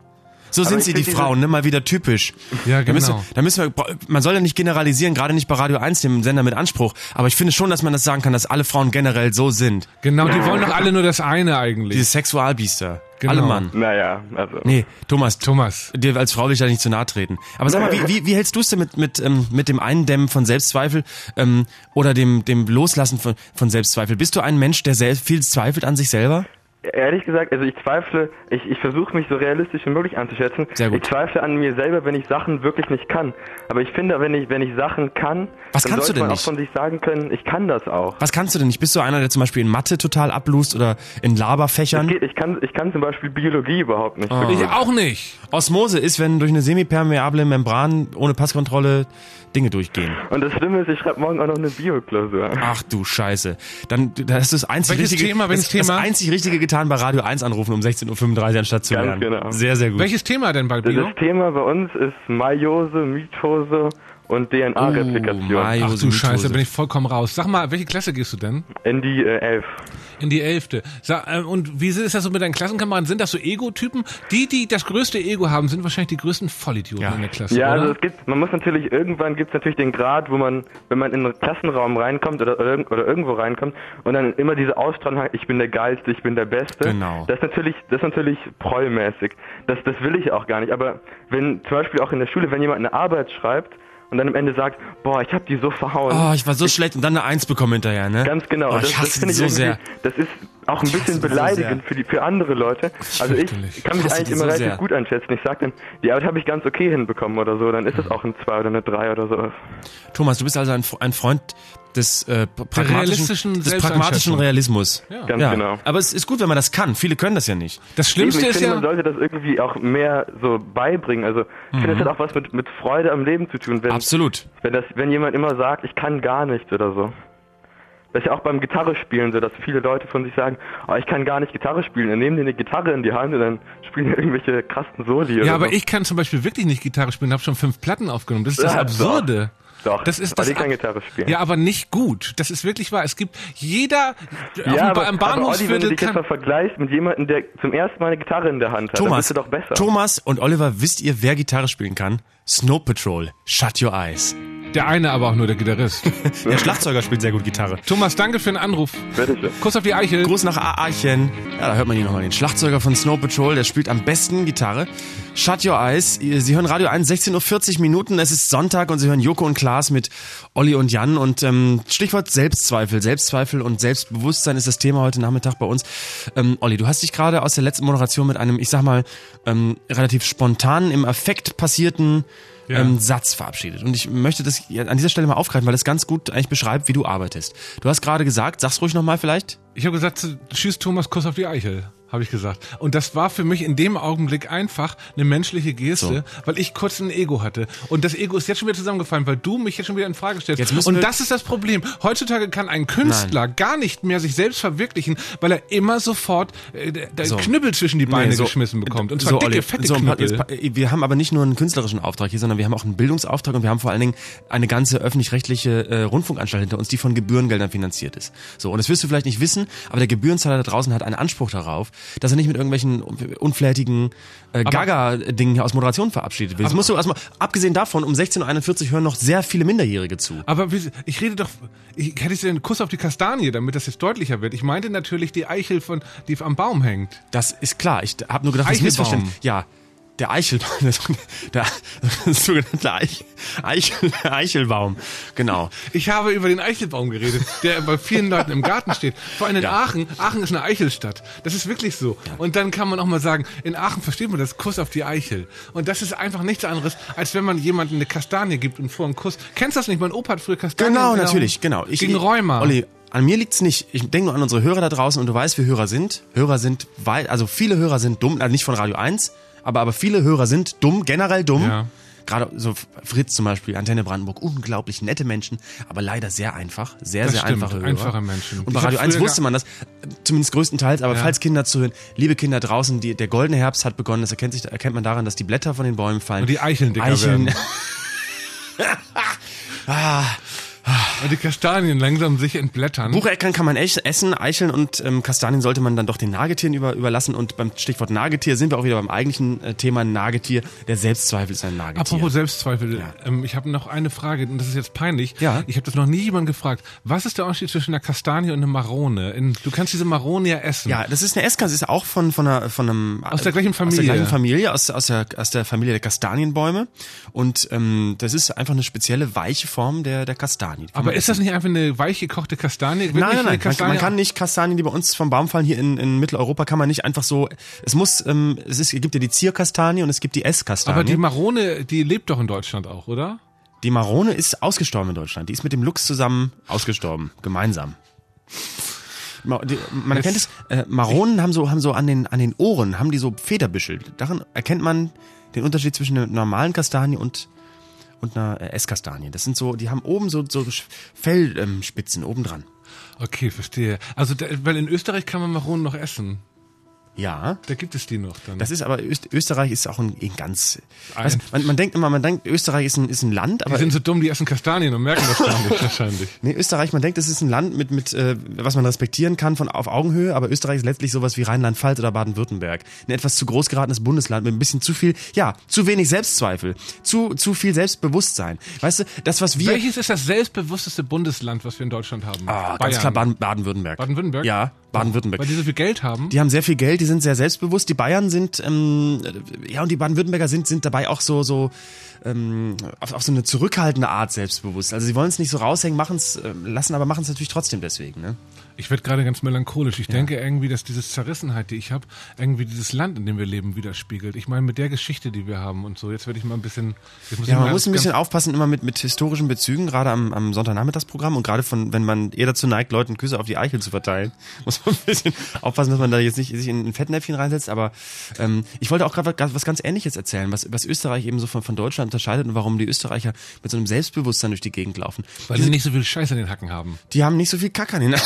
So Aber sind ich sie, die find Frauen, ne? Mal wieder typisch. Ja, Da müssen, genau. wir, da müssen wir, man soll ja nicht generalisieren, gerade nicht bei Radio eins, dem Sender mit Anspruch. Aber ich finde schon, dass man das sagen kann, dass alle Frauen generell so sind. Genau, die wollen doch alle nur das eine eigentlich. Diese Sexualbiester. Genau. Alle Mann. Naja, also. Nee, Thomas, Thomas. dir als Frau will ich da nicht zu nahe treten. Aber sag mal, wie, wie, wie hältst du es denn mit, mit, ähm, mit dem Eindämmen von Selbstzweifel ähm, oder dem, dem Loslassen von, von Selbstzweifel? Bist du ein Mensch, der sehr viel zweifelt an sich selber? Ehrlich gesagt, also ich zweifle, ich, ich versuche mich so realistisch wie möglich anzuschätzen. Sehr gut. Ich zweifle an mir selber, wenn ich Sachen wirklich nicht kann. Aber ich finde, wenn ich, wenn ich Sachen kann, Was dann kannst du sollte denn man nicht? auch von sich sagen können, ich kann das auch. Was kannst du denn nicht? Bist du einer, der zum Beispiel in Mathe total ablust oder in Das Laberfächern? geht, ich kann, ich kann zum Beispiel Biologie überhaupt nicht. Oh. Ich auch nicht. Osmose ist, wenn durch eine semipermeable Membran ohne Passkontrolle Dinge durchgehen. Und das Schlimme ist, ich schreibe morgen auch noch eine Bio-Klausur. Ach du Scheiße. Dann da hast du das einzig Welches richtige, Thema, welches das, das Thema? einzig richtige getan bei Radio eins anrufen um sechzehn Uhr fünfunddreißig anstatt zu Ganz lernen. genau. Sehr, sehr gut. Welches Thema denn bei Bio? Das Thema bei uns ist Meiose, Mitose und D N A-Replikation. Oh, Meiose, Ach du Scheiße, Mitose. bin ich vollkommen raus. Sag mal, welche Klasse gehst du denn? In die äh, elf. In die elfte. Sag, äh, und wie ist das so mit deinen Klassenkameraden? Sind das so Ego-Typen? Die, die das größte Ego haben, sind wahrscheinlich die größten Vollidioten Ja. in der Klasse, Ja, oder? also es gibt, man muss natürlich, irgendwann gibt es natürlich den Grad, wo man, wenn man in einen Klassenraum reinkommt oder, oder, oder irgendwo reinkommt und dann immer diese Ausstrahlung hat, ich bin der Geilste, ich bin der Beste. Genau. Das ist natürlich, das ist natürlich prollmäßig. Das, das will ich auch gar nicht. Aber wenn, zum Beispiel auch in der Schule, wenn jemand eine Arbeit schreibt und dann am Ende sagt, boah, ich hab die so verhauen. Oh, ich war so schlecht und dann eine Eins bekommen hinterher, ne? Ganz genau. Oh, das, ich das hasse finde die ich so irgendwie, sehr. das ist auch ein Ich hasse bisschen die so beleidigend sehr. für die für andere Leute. Also ich Fürchterlich. kann mich Ich hasse eigentlich die immer so relativ sehr. gut einschätzen. Ich sage dann, die Arbeit habe ich ganz okay hinbekommen oder so, dann ist es auch ein zwei oder eine drei oder sowas. Thomas, du bist also ein, ein Freund des, äh, pragmatischen, realistischen des pragmatischen Selbsteinschätzung. Realismus. Ja. Ganz Ja, genau. aber es ist gut, wenn man das kann. Viele können das ja nicht. Das Eben, Schlimmste ich ist finde, ja... man sollte das irgendwie auch mehr so beibringen. Also ich finde, das hat auch was mit, mit Freude am Leben zu tun, wenn, Absolut. wenn, das, wenn jemand immer sagt, ich kann gar nichts oder so. Das ist ja auch beim Gitarre spielen so, dass viele Leute von sich sagen, oh, ich kann gar nicht Gitarre spielen. Dann nehmen die eine Gitarre in die Hand und dann spielen die irgendwelche krassen Soli oder Ja, aber so. ich kann zum Beispiel wirklich nicht Gitarre spielen, habe schon fünf Platten aufgenommen. Das ist das Ja, Absurde. Doch, Das ist Olli das kann Gitarre spielen. Ja, aber nicht gut. Das ist wirklich wahr. Es gibt jeder auf dem, Ja, aber, am aber Olli, wenn du Bahnhofsviertel dich jetzt mal kann. vergleichst mit jemandem, der zum ersten Mal eine Gitarre in der Hand hat, dann Thomas, bist du doch besser. Thomas und Oliver, wisst ihr, wer Gitarre spielen kann? Snow Patrol. Shut your eyes. Der eine aber auch nur der Gitarrist. Der Schlagzeuger spielt sehr gut Gitarre. Thomas, danke für den Anruf. Bitteschön. Kuss auf die Eichel. Gruß nach Aachen. Ja, da hört man ihn nochmal. Den Schlagzeuger von Snow Patrol, der spielt am besten Gitarre. Shut your eyes. Sie hören Radio eins, sechzehn Uhr vierzig Minuten. Es ist Sonntag und Sie hören Joko und Klaas mit Olli und Jan. Und ähm, Stichwort Selbstzweifel. Selbstzweifel und Selbstbewusstsein ist das Thema heute Nachmittag bei uns. Ähm, Olli, du hast dich gerade aus der letzten Moderation mit einem, ich sag mal, ähm, relativ spontan im Affekt passierten Ja. ähm, Satz verabschiedet. Und ich möchte das an dieser Stelle mal aufgreifen, weil das ganz gut eigentlich beschreibt, wie du arbeitest. Du hast gerade gesagt, sag's ruhig nochmal vielleicht. Ich habe gesagt, tschüss Thomas, Kuss auf die Eichel, habe ich gesagt. Und das war für mich in dem Augenblick einfach eine menschliche Geste, weil ich kurz ein Ego hatte. Und das Ego ist jetzt schon wieder zusammengefallen, weil du mich jetzt schon wieder in Frage stellst. Jetzt müssen Und wir- das ist das Problem. Heutzutage kann ein Künstler gar nicht mehr sich selbst verwirklichen, weil er immer sofort äh, der So. Knüppel zwischen die Beine Nee, so- geschmissen bekommt. Und zwar so, dicke, Olli, fette so, Knüppel. jetzt pa- wir haben aber nicht nur einen künstlerischen Auftrag hier, sondern wir haben auch einen Bildungsauftrag und wir haben vor allen Dingen eine ganze öffentlich-rechtliche äh, Rundfunkanstalt hinter uns, die von Gebührengeldern finanziert ist. So, und das wirst du vielleicht nicht wissen, aber der Gebührenzahler da draußen hat einen Anspruch darauf, dass er nicht mit irgendwelchen unflätigen äh, Gaga-Dingen hier aus Moderation verabschiedet wird. Das musst du erstmal, abgesehen davon, um sechzehn Uhr einundvierzig hören noch sehr viele Minderjährige zu. Aber wie- ich rede doch, ich hätte jetzt den Kuss auf die Kastanie, damit das jetzt deutlicher wird. Ich meinte natürlich die Eichel, von, die am Baum hängt. Das ist klar. Ich habe nur gedacht, das Eichelbaum. Missverständnis. Ja, der Eichel, der, der sogenannte Eich, Eichel, Eichelbaum. Genau. Ich habe über den Eichelbaum geredet, der bei vielen Leuten im Garten steht. Vor allem in Ja. Aachen. Aachen ist eine Eichelstadt. Das ist wirklich so. Und dann kann man auch mal sagen, in Aachen versteht man das Kuss auf die Eichel. Und das ist einfach nichts anderes, als wenn man jemandem eine Kastanie gibt und vor einen Kuss. Kennst du das nicht? Mein Opa hat früher Kastanien. Genau, genommen. natürlich, genau. Ich, Gegen Rheuma. Olli, an mir liegt's nicht. Ich denke nur an unsere Hörer da draußen und du weißt, wie Hörer sind. Hörer sind weit, also viele Hörer sind dumm, also nicht von Radio eins, aber, aber viele Hörer sind dumm, generell dumm. Ja. Gerade so Fritz zum Beispiel, Antenne Brandenburg, unglaublich nette Menschen, aber leider sehr einfach, sehr, Das sehr stimmt, einfache Hörer. einfache Menschen. Und bei Ich hab Radio eins früher wusste gar- man das, zumindest größtenteils, aber Ja. falls Kinder zuhören, liebe Kinder draußen, die, der goldene Herbst hat begonnen, das erkennt, sich, erkennt man daran, dass die Blätter von den Bäumen fallen. Und die Eicheln dicker Eicheln. werden. ah, ah, Und die Kastanien langsam sich entblättern. Bucheckern kann man echt essen, Eicheln und ähm, Kastanien sollte man dann doch den Nagetieren über, überlassen. Und beim Stichwort Nagetier sind wir auch wieder beim eigentlichen äh, Thema Nagetier. Der Selbstzweifel ist ein Nagetier. Apropos Selbstzweifel, Ja. ähm, ich habe noch eine Frage und das ist jetzt peinlich. Ja. Ich habe das noch nie jemand gefragt. Was ist der Unterschied zwischen einer Kastanie und einer Marone? In, du kannst diese Marone ja essen. Ja, das ist eine Esskastanie, ist auch von, von, einer, von einem... Aus der gleichen Familie. Aus der gleichen Familie, aus, aus, der, aus der Familie der Kastanienbäume. Und ähm, das ist einfach eine spezielle weiche Form der, der Kastanie. Die kann Aber man ist das nicht einfach eine weich gekochte Kastanie? Wird Nein, nicht nein, eine nein. Man, Kastanie man kann nicht Kastanien, die bei uns vom Baum fallen, hier in, in Mitteleuropa, kann man nicht einfach so, es muss, ähm, es, ist, es gibt ja die Zierkastanie und es gibt die Esskastanie. Aber die Marone, die lebt doch in Deutschland auch, oder? Die Marone ist ausgestorben in Deutschland. Die ist mit dem Luchs zusammen ausgestorben, gemeinsam. Ma- die- Man Es- kennt es, äh, Maronen haben so, haben so an den, an den Ohren, haben die so Federbüschel. Daran erkennt man den Unterschied zwischen einer normalen Kastanie und, und einer äh, Esskastanie. Das sind so, die haben oben so, so Fellspitzen oben dran. Okay, verstehe. Also, da, weil in Österreich kann man Maronen noch essen. Ja. Da gibt es die noch dann. Das ist aber, Öst, Österreich ist auch ein, ein ganz, Ein- weißt, man, man denkt immer, man denkt, Österreich ist ein, ist ein Land, die aber sind so dumm, die essen Kastanien und merken das gar nicht wahrscheinlich. nee, Österreich, man denkt, es ist ein Land mit, mit äh, was man respektieren kann von auf Augenhöhe, aber Österreich ist letztlich sowas wie Rheinland-Pfalz oder Baden-Württemberg. Ein etwas zu groß geratenes Bundesland mit ein bisschen zu viel, ja, zu wenig Selbstzweifel, zu, zu viel Selbstbewusstsein. Weißt du, das, was wir... Welches ist das selbstbewussteste Bundesland, was wir in Deutschland haben? Ah, ganz klar Baden- Baden-Württemberg. Baden-Württemberg? Ja, Baden-Württemberg. Weil die so viel Geld haben. Die haben sehr viel Geld, die sind sehr selbstbewusst. Die Bayern sind, ähm, ja, und die Baden-Württemberger sind, sind dabei auch so, so ähm, auf, auf so eine zurückhaltende Art selbstbewusst. Also sie wollen es nicht so raushängen, machen es äh, lassen, aber machen es natürlich trotzdem deswegen. Ne? Ich werde gerade ganz melancholisch. Ich denke irgendwie, dass diese Zerrissenheit, die ich habe, irgendwie dieses Land, in dem wir leben, widerspiegelt. Ich meine, mit der Geschichte, die wir haben und so. Jetzt werde ich mal ein bisschen... Jetzt muss Ja, ich man mal muss ein ganz- bisschen aufpassen, immer mit, mit historischen Bezügen, gerade am, am Sonntagnachmittagsprogramm und gerade von, wenn man eher dazu neigt, Leuten Küsse auf die Eichel zu verteilen, muss man ein bisschen aufpassen, dass man da jetzt nicht sich in ein Fettnäpfchen reinsetzt. Aber ähm, ich wollte auch gerade was, was ganz Ähnliches erzählen, was, was Österreich eben so von, von Deutschland unterscheidet und warum die Österreicher mit so einem Selbstbewusstsein durch die Gegend laufen. Weil sie nicht so viel Scheiß in den Hacken haben. Die haben nicht so viel Kack an den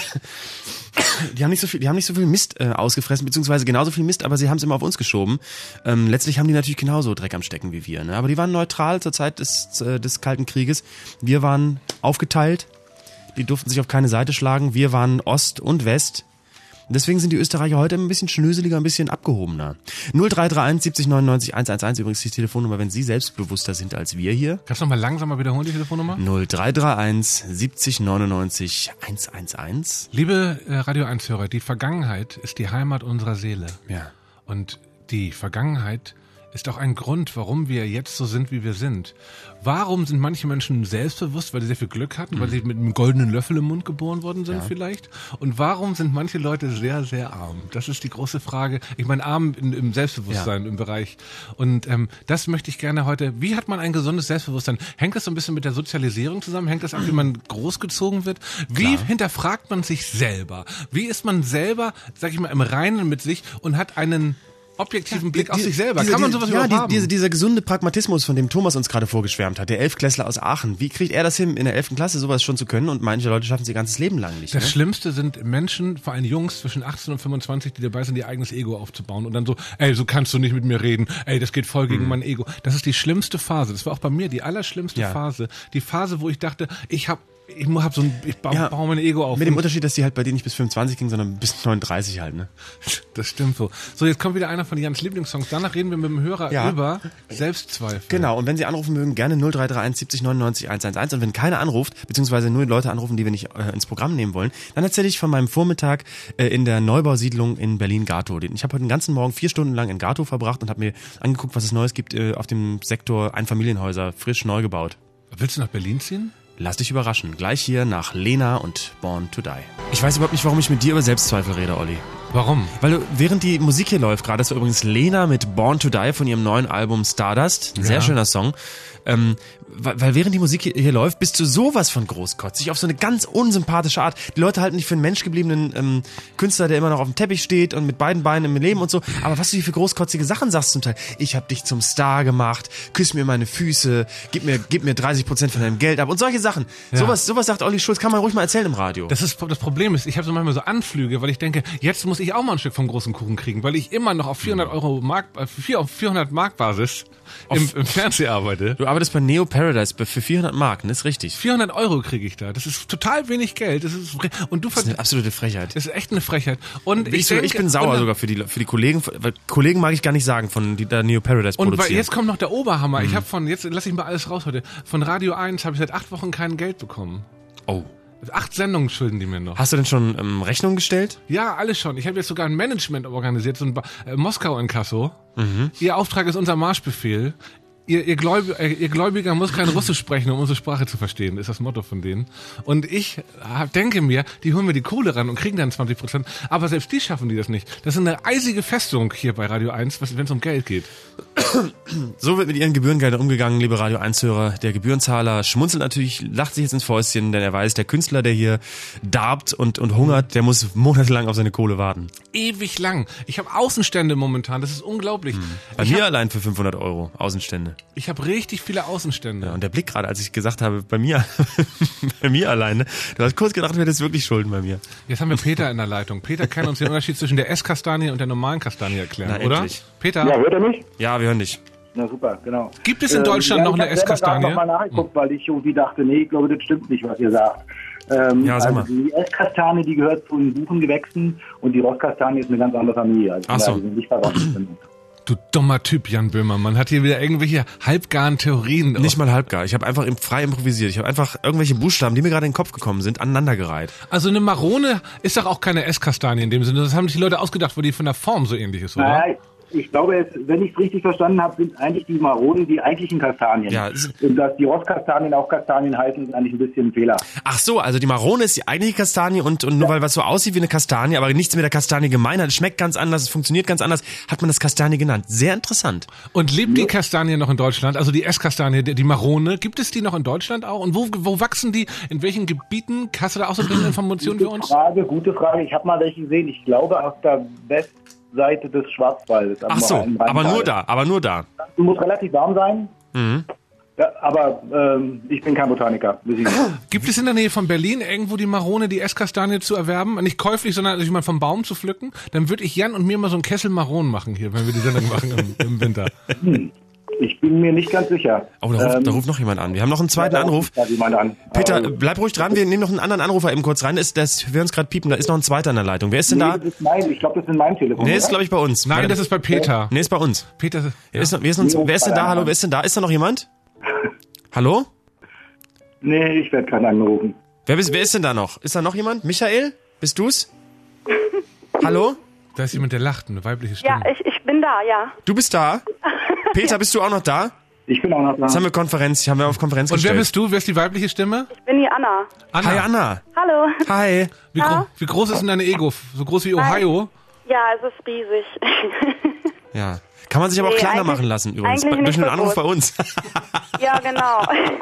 Die haben nicht so viel, die haben nicht so viel Mist äh, ausgefressen, beziehungsweise genauso viel Mist, aber sie haben es immer auf uns geschoben. Ähm, letztlich haben die natürlich genauso Dreck am Stecken wie wir, ne? Aber die waren neutral zur Zeit des, äh, des Kalten Krieges. Wir waren aufgeteilt, die durften sich auf keine Seite schlagen. Wir waren Ost und West. Und deswegen sind die Österreicher heute ein bisschen schnöseliger, ein bisschen abgehobener. null drei drei eins siebzig neunundneunzig hundertelf übrigens die Telefonnummer, wenn Sie selbstbewusster sind als wir hier. Kannst du noch mal langsamer wiederholen, die Telefonnummer? null drei drei eins siebzig neunundneunzig hundertelf. Liebe äh, Radio eins Hörer, die Vergangenheit ist die Heimat unserer Seele. Ja. Und die Vergangenheit ist auch ein Grund, warum wir jetzt so sind, wie wir sind. Warum sind manche Menschen selbstbewusst, weil sie sehr viel Glück hatten, weil sie mit einem goldenen Löffel im Mund geboren worden sind vielleicht? Und warum sind manche Leute sehr, sehr arm? Das ist die große Frage. Ich meine, arm in, im Selbstbewusstsein, Ja. im Bereich. Und ähm, das möchte ich gerne heute, wie hat man ein gesundes Selbstbewusstsein? Hängt das so ein bisschen mit der Sozialisierung zusammen? Hängt das ab, wie man großgezogen wird? Wie hinterfragt man sich selber? Wie ist man selber, sag ich mal, im Reinen mit sich und hat einen objektiven Blick auf Die- sich selber? diese- Kann man die- sowas ja, überhaupt die, haben? diese, dieser gesunde Pragmatismus, von dem Thomas uns gerade vorgeschwärmt hat, der Elfklässler aus Aachen, wie kriegt er das hin, in der elften Klasse sowas schon zu können und manche Leute schaffen es ihr ganzes Leben lang nicht. Das Ne? Schlimmste sind Menschen, vor allem Jungs zwischen achtzehn und fünfundzwanzig, die dabei sind, ihr eigenes Ego aufzubauen und dann so, ey, so kannst du nicht mit mir reden, ey, das geht voll gegen mein Ego. Das ist die schlimmste Phase. Das war auch bei mir die allerschlimmste Ja. Phase. Die Phase, wo ich dachte, ich hab, ich hab so ein, ich baue, Ja, baue mein Ego auf. Mit dem Und Unterschied, dass die halt bei denen nicht bis fünfundzwanzig ging, sondern bis neununddreißig halt, ne? das stimmt so. So, jetzt kommt wieder einer von Jans Lieblingssongs. Danach reden wir mit dem Hörer Ja. über Selbstzweifel. Genau, und wenn Sie anrufen mögen, gerne null drei drei eins siebzig neunundneunzig hundertelf und wenn keiner anruft, beziehungsweise nur die Leute anrufen, die wir nicht äh, ins Programm nehmen wollen, dann erzähle ich von meinem Vormittag äh, in der Neubausiedlung in Berlin-Gatow. Ich habe heute den ganzen Morgen vier Stunden lang in Gatow verbracht und habe mir angeguckt, was es Neues gibt äh, auf dem Sektor Einfamilienhäuser, frisch neu gebaut. Willst du nach Berlin ziehen? Lass dich überraschen. Gleich hier nach Lena und Born to Die. Ich weiß überhaupt nicht, warum ich mit dir über Selbstzweifel rede, Olli. Warum? Weil du, während die Musik hier läuft, gerade, das war übrigens Lena mit Born to Die von ihrem neuen Album Stardust. Ein sehr Ja. schöner Song. Ähm, weil, weil während die Musik hier, hier läuft, bist du sowas von großkotzig, auf so eine ganz unsympathische Art. Die Leute halten dich für einen menschgebliebenen ähm, Künstler, der immer noch auf dem Teppich steht und mit beiden Beinen im Leben und so. Aber was du hier für großkotzige Sachen sagst zum Teil. Ich hab dich zum Star gemacht, küss mir meine Füße, gib mir, gib mir dreißig Prozent von deinem Geld ab und solche Sachen. Ja. Sowas, sowas sagt Olli Schulz, kann man ruhig mal erzählen im Radio. Das ist das Problem ist, ich habe so manchmal so Anflüge, weil ich denke, jetzt muss ich auch mal ein Stück vom großen Kuchen kriegen, weil ich immer noch auf vierhundert Euro Mark, äh, vier auf vierhundert Mark Basis im, im Fernsehen arbeite. Du arbeitest bei Neopay Paradise für vierhundert Mark, das ist richtig. vierhundert Euro kriege ich da. Das ist total wenig Geld. Das ist, und du Das ist eine absolute Frechheit. Das ist echt eine Frechheit. Und Ich, ich, so, denke, ich bin sauer und, sogar für die, für die Kollegen, weil Kollegen mag ich gar nicht sagen, von die da Neo Paradise Und produzieren. weil jetzt kommt noch der Oberhammer. Ich habe von, jetzt lass ich mal alles raus heute, von Radio eins habe ich seit acht Wochen kein Geld bekommen. Oh. Acht Sendungen schulden die mir noch. Hast du denn schon ähm, Rechnung gestellt? Ja, alles schon. Ich habe jetzt sogar ein Management organisiert, so ein ba- äh, Moskau-Inkasso. Mhm. Ihr Auftrag ist unser Marschbefehl. Ihr, ihr, Gläub, äh, ihr Gläubiger muss kein Russisch sprechen, um unsere Sprache zu verstehen, ist das Motto von denen. Und ich hab, denke mir, die holen mir die Kohle ran und kriegen dann zwanzig Prozent. Aber selbst die schaffen die das nicht. Das ist eine eisige Festung hier bei Radio eins, wenn es um Geld geht. So wird mit ihren Gebührengeldern umgegangen, liebe Radio eins-Hörer. Der Gebührenzahler schmunzelt natürlich, lacht sich jetzt ins Fäustchen, denn er weiß, der Künstler, der hier darbt und, und hungert, der muss monatelang auf seine Kohle warten. Ewig lang. Ich habe Außenstände momentan, das ist unglaublich. Bei ich mir hab, allein für fünfhundert Euro Außenstände. Ich habe richtig viele Außenstände. Ja, und der Blick gerade, als ich gesagt habe, bei mir, bei mir alleine, du hast kurz gedacht, du hättest wirklich Schulden bei mir. Jetzt haben wir Peter in der Leitung. Peter kann uns den Unterschied zwischen der Esskastanie und der normalen Kastanie erklären, Na, oder? endlich. Peter? Ja, hört er mich? Ja, wir hören dich. Na super, genau. Gibt es in Deutschland ähm, noch ja, eine ich hab selber Esskastanie? gerade noch mal nachgeguckt, weil ich irgendwie dachte, nee, ich glaube, das stimmt nicht, was ihr sagt. Ähm, Ja, sag mal. also die Esskastanie, die gehört zu den Buchengewächsen und die Rosskastanie ist eine ganz andere Familie. Also Ach so. die sind nicht verwandt. Du dummer Typ, Jan Böhmermann. Hat hier wieder irgendwelche halbgaren Theorien. Nicht mal halbgar. Ich habe einfach im, frei improvisiert. Ich habe einfach irgendwelche Buchstaben, die mir gerade in den Kopf gekommen sind, aneinandergereiht. Also eine Marone ist doch auch keine Esskastanie in dem Sinne. Das haben sich die Leute ausgedacht, weil die von der Form so ähnlich ist, oder? Naja, ich glaube jetzt, wenn ich es richtig verstanden habe, sind eigentlich die Maronen die eigentlichen Kastanien. Ja, es- und dass die Rostkastanien auch Kastanien heißen, ist eigentlich ein bisschen ein Fehler. Ach so, also die Marone ist die eigentliche Kastanie und, und nur weil was so aussieht wie eine Kastanie, aber nichts mit der Kastanie gemein hat, es schmeckt ganz anders, es funktioniert ganz anders, hat man das Kastanie genannt. Sehr interessant. Und lebt die Kastanie noch in Deutschland? Also die Esskastanie, die die Marone, gibt es die noch in Deutschland auch? Und wo, wo wachsen die? In welchen Gebieten? Hast du da auch so ein bisschen Informationen für Gute uns? Frage, gute Frage. Ich habe mal welche gesehen. Ich glaube auf der Westseite des Schwarzwaldes. Ach so, im aber Rheintal. nur da, aber nur da. Muss relativ warm sein. Mhm. Ja, aber ähm, ich bin kein Botaniker. Muss ich nicht. Gibt es in der Nähe von Berlin irgendwo die Marone, die Esskastanie zu erwerben? Nicht käuflich, sondern sich mal vom Baum zu pflücken? Dann würde ich Jan und mir mal so einen Kessel Maronen machen hier, wenn wir die Sendung machen im, im Winter. Ich bin mir nicht ganz sicher. Oh, da ruft, Ähm, da ruft noch jemand an. Wir haben noch einen zweiten da Anruf. ruft jemand an. Peter, Aber- bleib ruhig dran, wir nehmen noch einen anderen Anrufer eben kurz rein. Ist das, wir uns gerade piepen, da ist noch ein zweiter in der Leitung. Wer ist denn Nee, da? das ist mein, ich glaube, das ist in meinem Telefon. Nee, ist oder? glaube ich bei uns. Nein, das ist bei Peter. Nee, ist bei uns. Peter, Wer ist, noch, wer, ist noch, wer ist denn da? Hallo, wer ist denn da? Ist da noch jemand? Hallo? Nee, ich werde gerade angerufen. Wer, bist, wer ist denn da noch? Ist da noch jemand? Michael? Bist du's? Hallo? da ist jemand, der lacht, eine weibliche Stimme. Ja, ich, ich bin da, ja. Du bist da? Peter, bist du auch noch da? Ich bin auch noch da. Jetzt haben wir Konferenz, haben wir auf Konferenz Und wer gestellt. bist du? Wer ist die weibliche Stimme? Ich bin die Anna. Anna. Hi Anna. Hallo. Hi. Wie, gro wie groß ist denn deine Ego? So groß wie Ohio? Ja, es ist riesig. Ja. Kann man sich aber auch Nee, kleiner eigentlich- machen lassen übrigens. eigentlich Bei- Durch nicht einen so Anruf groß. bei uns. Ja, genau.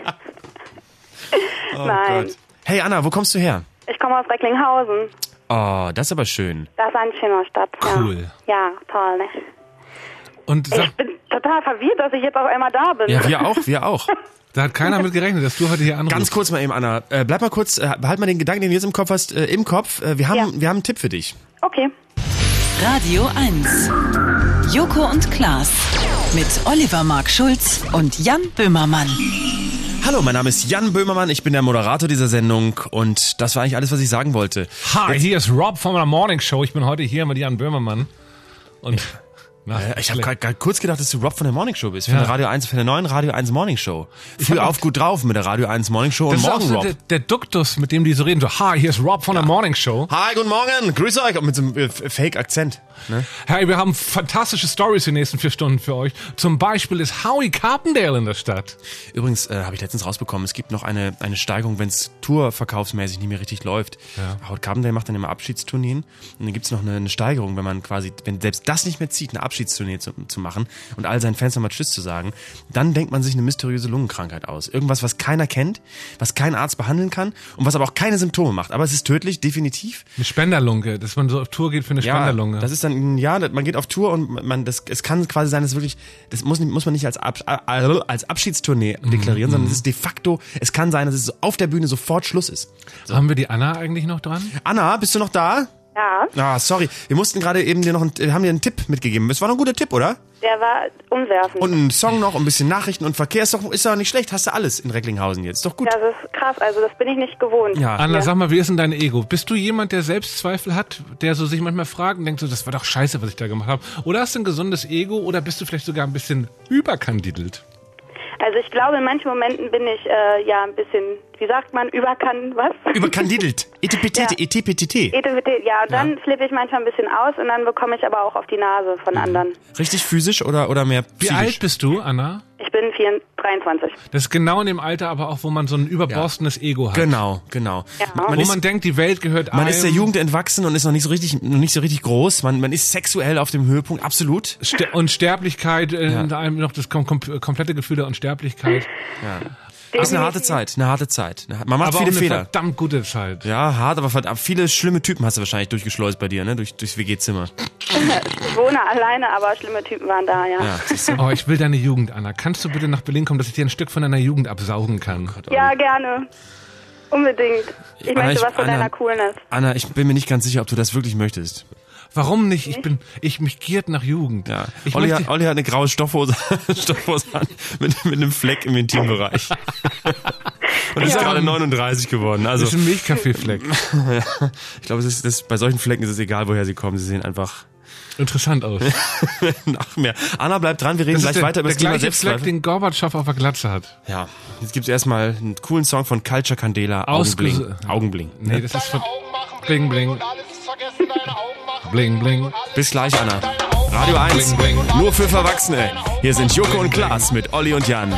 Oh Nein. Gott. Hey Anna, wo kommst du her? Ich komme aus Recklinghausen. Oh, das ist aber schön. Das ist eine schöne Stadt. Cool. Ja, ja toll, ne? Und sag, Ich bin total verwirrt, dass ich jetzt auf einmal da bin. Ja, wir auch, wir auch. da hat keiner mit gerechnet, dass du heute hier anrufst. Ganz kurz mal eben, Anna. Äh, bleib mal kurz, äh, behalt mal den Gedanken, den du jetzt im Kopf hast, äh, im Kopf. Äh, wir haben, Ja. wir haben einen Tipp für dich. Okay. Radio eins. Joko und Klaas. Mit Oliver Mark Schulz und Jan Böhmermann. Hallo, mein Name ist Jan Böhmermann, ich bin der Moderator dieser Sendung und das war eigentlich alles, was ich sagen wollte. Hi, hier ist Rob von der Morning Show. Ich bin heute hier mit Jan Böhmermann. Und na, Äh, ich habe gerade kurz gedacht, dass du Rob von der Morning Show bist, von Ja. der Radio eins, von der neuen Radio eins Morning Show. Früh hab auf, gut drauf mit der Radio eins Morning Show und das ist auch morgen so Rob. der, der Duktus, mit dem die so reden. So, hi, hier ist Rob von der Morning Show. Hi, guten Morgen, grüße euch, und mit so einem äh, Fake-Akzent. Ne? Hey, wir haben fantastische Stories die nächsten vier Stunden für euch. Zum Beispiel ist Howie Carpendale in der Stadt. Übrigens äh, habe ich letztens rausbekommen, es gibt noch eine, eine Steigerung, wenn es tourverkaufsmäßig nicht mehr richtig läuft. Ja. Howard Carpendale macht dann immer Abschiedstourneen und dann gibt's noch eine, eine Steigerung, wenn man quasi, wenn selbst das nicht mehr zieht, eine Abschiedstournee zu, zu machen und all seinen Fans nochmal Tschüss zu sagen, dann denkt man sich eine mysteriöse Lungenkrankheit aus. Irgendwas, was keiner kennt, was kein Arzt behandeln kann und was aber auch keine Symptome macht. Aber es ist tödlich, definitiv. Eine Spenderlunge, dass man so auf Tour geht für eine Spenderlunge. Das ist dann, ja, man geht auf Tour und man, das, es kann quasi sein, dass wirklich, das muss, nicht, muss man nicht als, Ab, als Abschiedstournee deklarieren, sondern es ist de facto, es kann sein, dass es auf der Bühne sofort Schluss ist. So. Haben wir die Anna eigentlich noch dran? Anna, bist du noch da? Ja. Ah, sorry, wir mussten gerade eben dir noch, einen, wir haben dir einen Tipp mitgegeben. Es war noch ein guter Tipp, oder? Der war umwerfend. Und ein Song noch, ein bisschen Nachrichten und Verkehr. Ist doch, ist doch nicht schlecht. Hast du alles in Recklinghausen jetzt. Ist doch gut. Das ist krass, also das bin ich nicht gewohnt. Ja. Anna, Ja. sag mal, wie ist denn dein Ego? Bist du jemand, der Selbstzweifel hat, der so sich manchmal fragt und denkt so, das war doch scheiße, was ich da gemacht habe? Oder hast du ein gesundes Ego oder bist du vielleicht sogar ein bisschen überkandidelt? Also ich glaube, in manchen Momenten bin ich äh, ja ein bisschen, wie sagt man, überkan, was? Überkandidelt. Etipetete, Ja. etipetete. Etipetete, ja, dann flippe ich manchmal ein bisschen aus und dann bekomme ich aber auch auf die Nase von anderen. Richtig physisch oder, oder mehr Wie psychisch? alt bist du, Anna? Ich bin vier, dreiundzwanzig. Das ist genau in dem Alter aber auch, wo man so ein überborstenes Ego hat. Genau, genau. Ja. Man Wo ist, man denkt, die Welt gehört man einem. ist der Jugend entwachsen und ist noch nicht so richtig, noch nicht so richtig groß. Man, man ist sexuell auf dem Höhepunkt, absolut. Ster- und Sterblichkeit, äh, Ja. in einem noch das kom kom komplette Gefühl der Unsterblichkeit. Das ist eine harte Zeit, eine harte Zeit. Man macht aber viele auch eine Fehler. verdammt gute Zeit. Ja, hart, aber verdammt, viele schlimme Typen hast du wahrscheinlich durchgeschleust bei dir, ne? Durch, durchs W G-Zimmer. Ich wohne alleine, aber schlimme Typen waren da, ja. Ja, siehst du? Oh, ich will deine Jugend, Anna. Kannst du bitte nach Berlin kommen, dass ich dir ein Stück von deiner Jugend absaugen kann? Ja, gerne. Unbedingt. Ich Anna, möchte ich- was von Anna- deiner Coolness. Anna, ich bin mir nicht ganz sicher, ob du das wirklich möchtest. Warum nicht? Ich bin, ich mich giert nach Jugend. Ja. Ich Olli, möchte, hat, Olli hat eine graue Stoffhose, Stoffhose an mit, mit einem Fleck im Intimbereich. Und ist Ja. gerade neununddreißig geworden. Also, das ist ein Milchkaffeefleck. ja, ich glaube, es ist, das, bei solchen Flecken ist es egal, woher sie kommen. Sie sehen einfach Interessant aus. nach mehr. Anna, bleib dran, wir reden Das gleich ist der, weiter über der das Thema gleiche Fleck, Selbstzweifel. den Gorbatschow auf der Glatze hat. Ja, jetzt gibt's erstmal einen coolen Song von Culture Candela, Ausges- Augenbling. Augenbling. Nee, das ist von Bling Bling. Bling Bling. Bis gleich, Anna. Radio eins, Bling, bling. nur für Verwachsene. Hier sind Joko und Klaas mit Olli und Jan.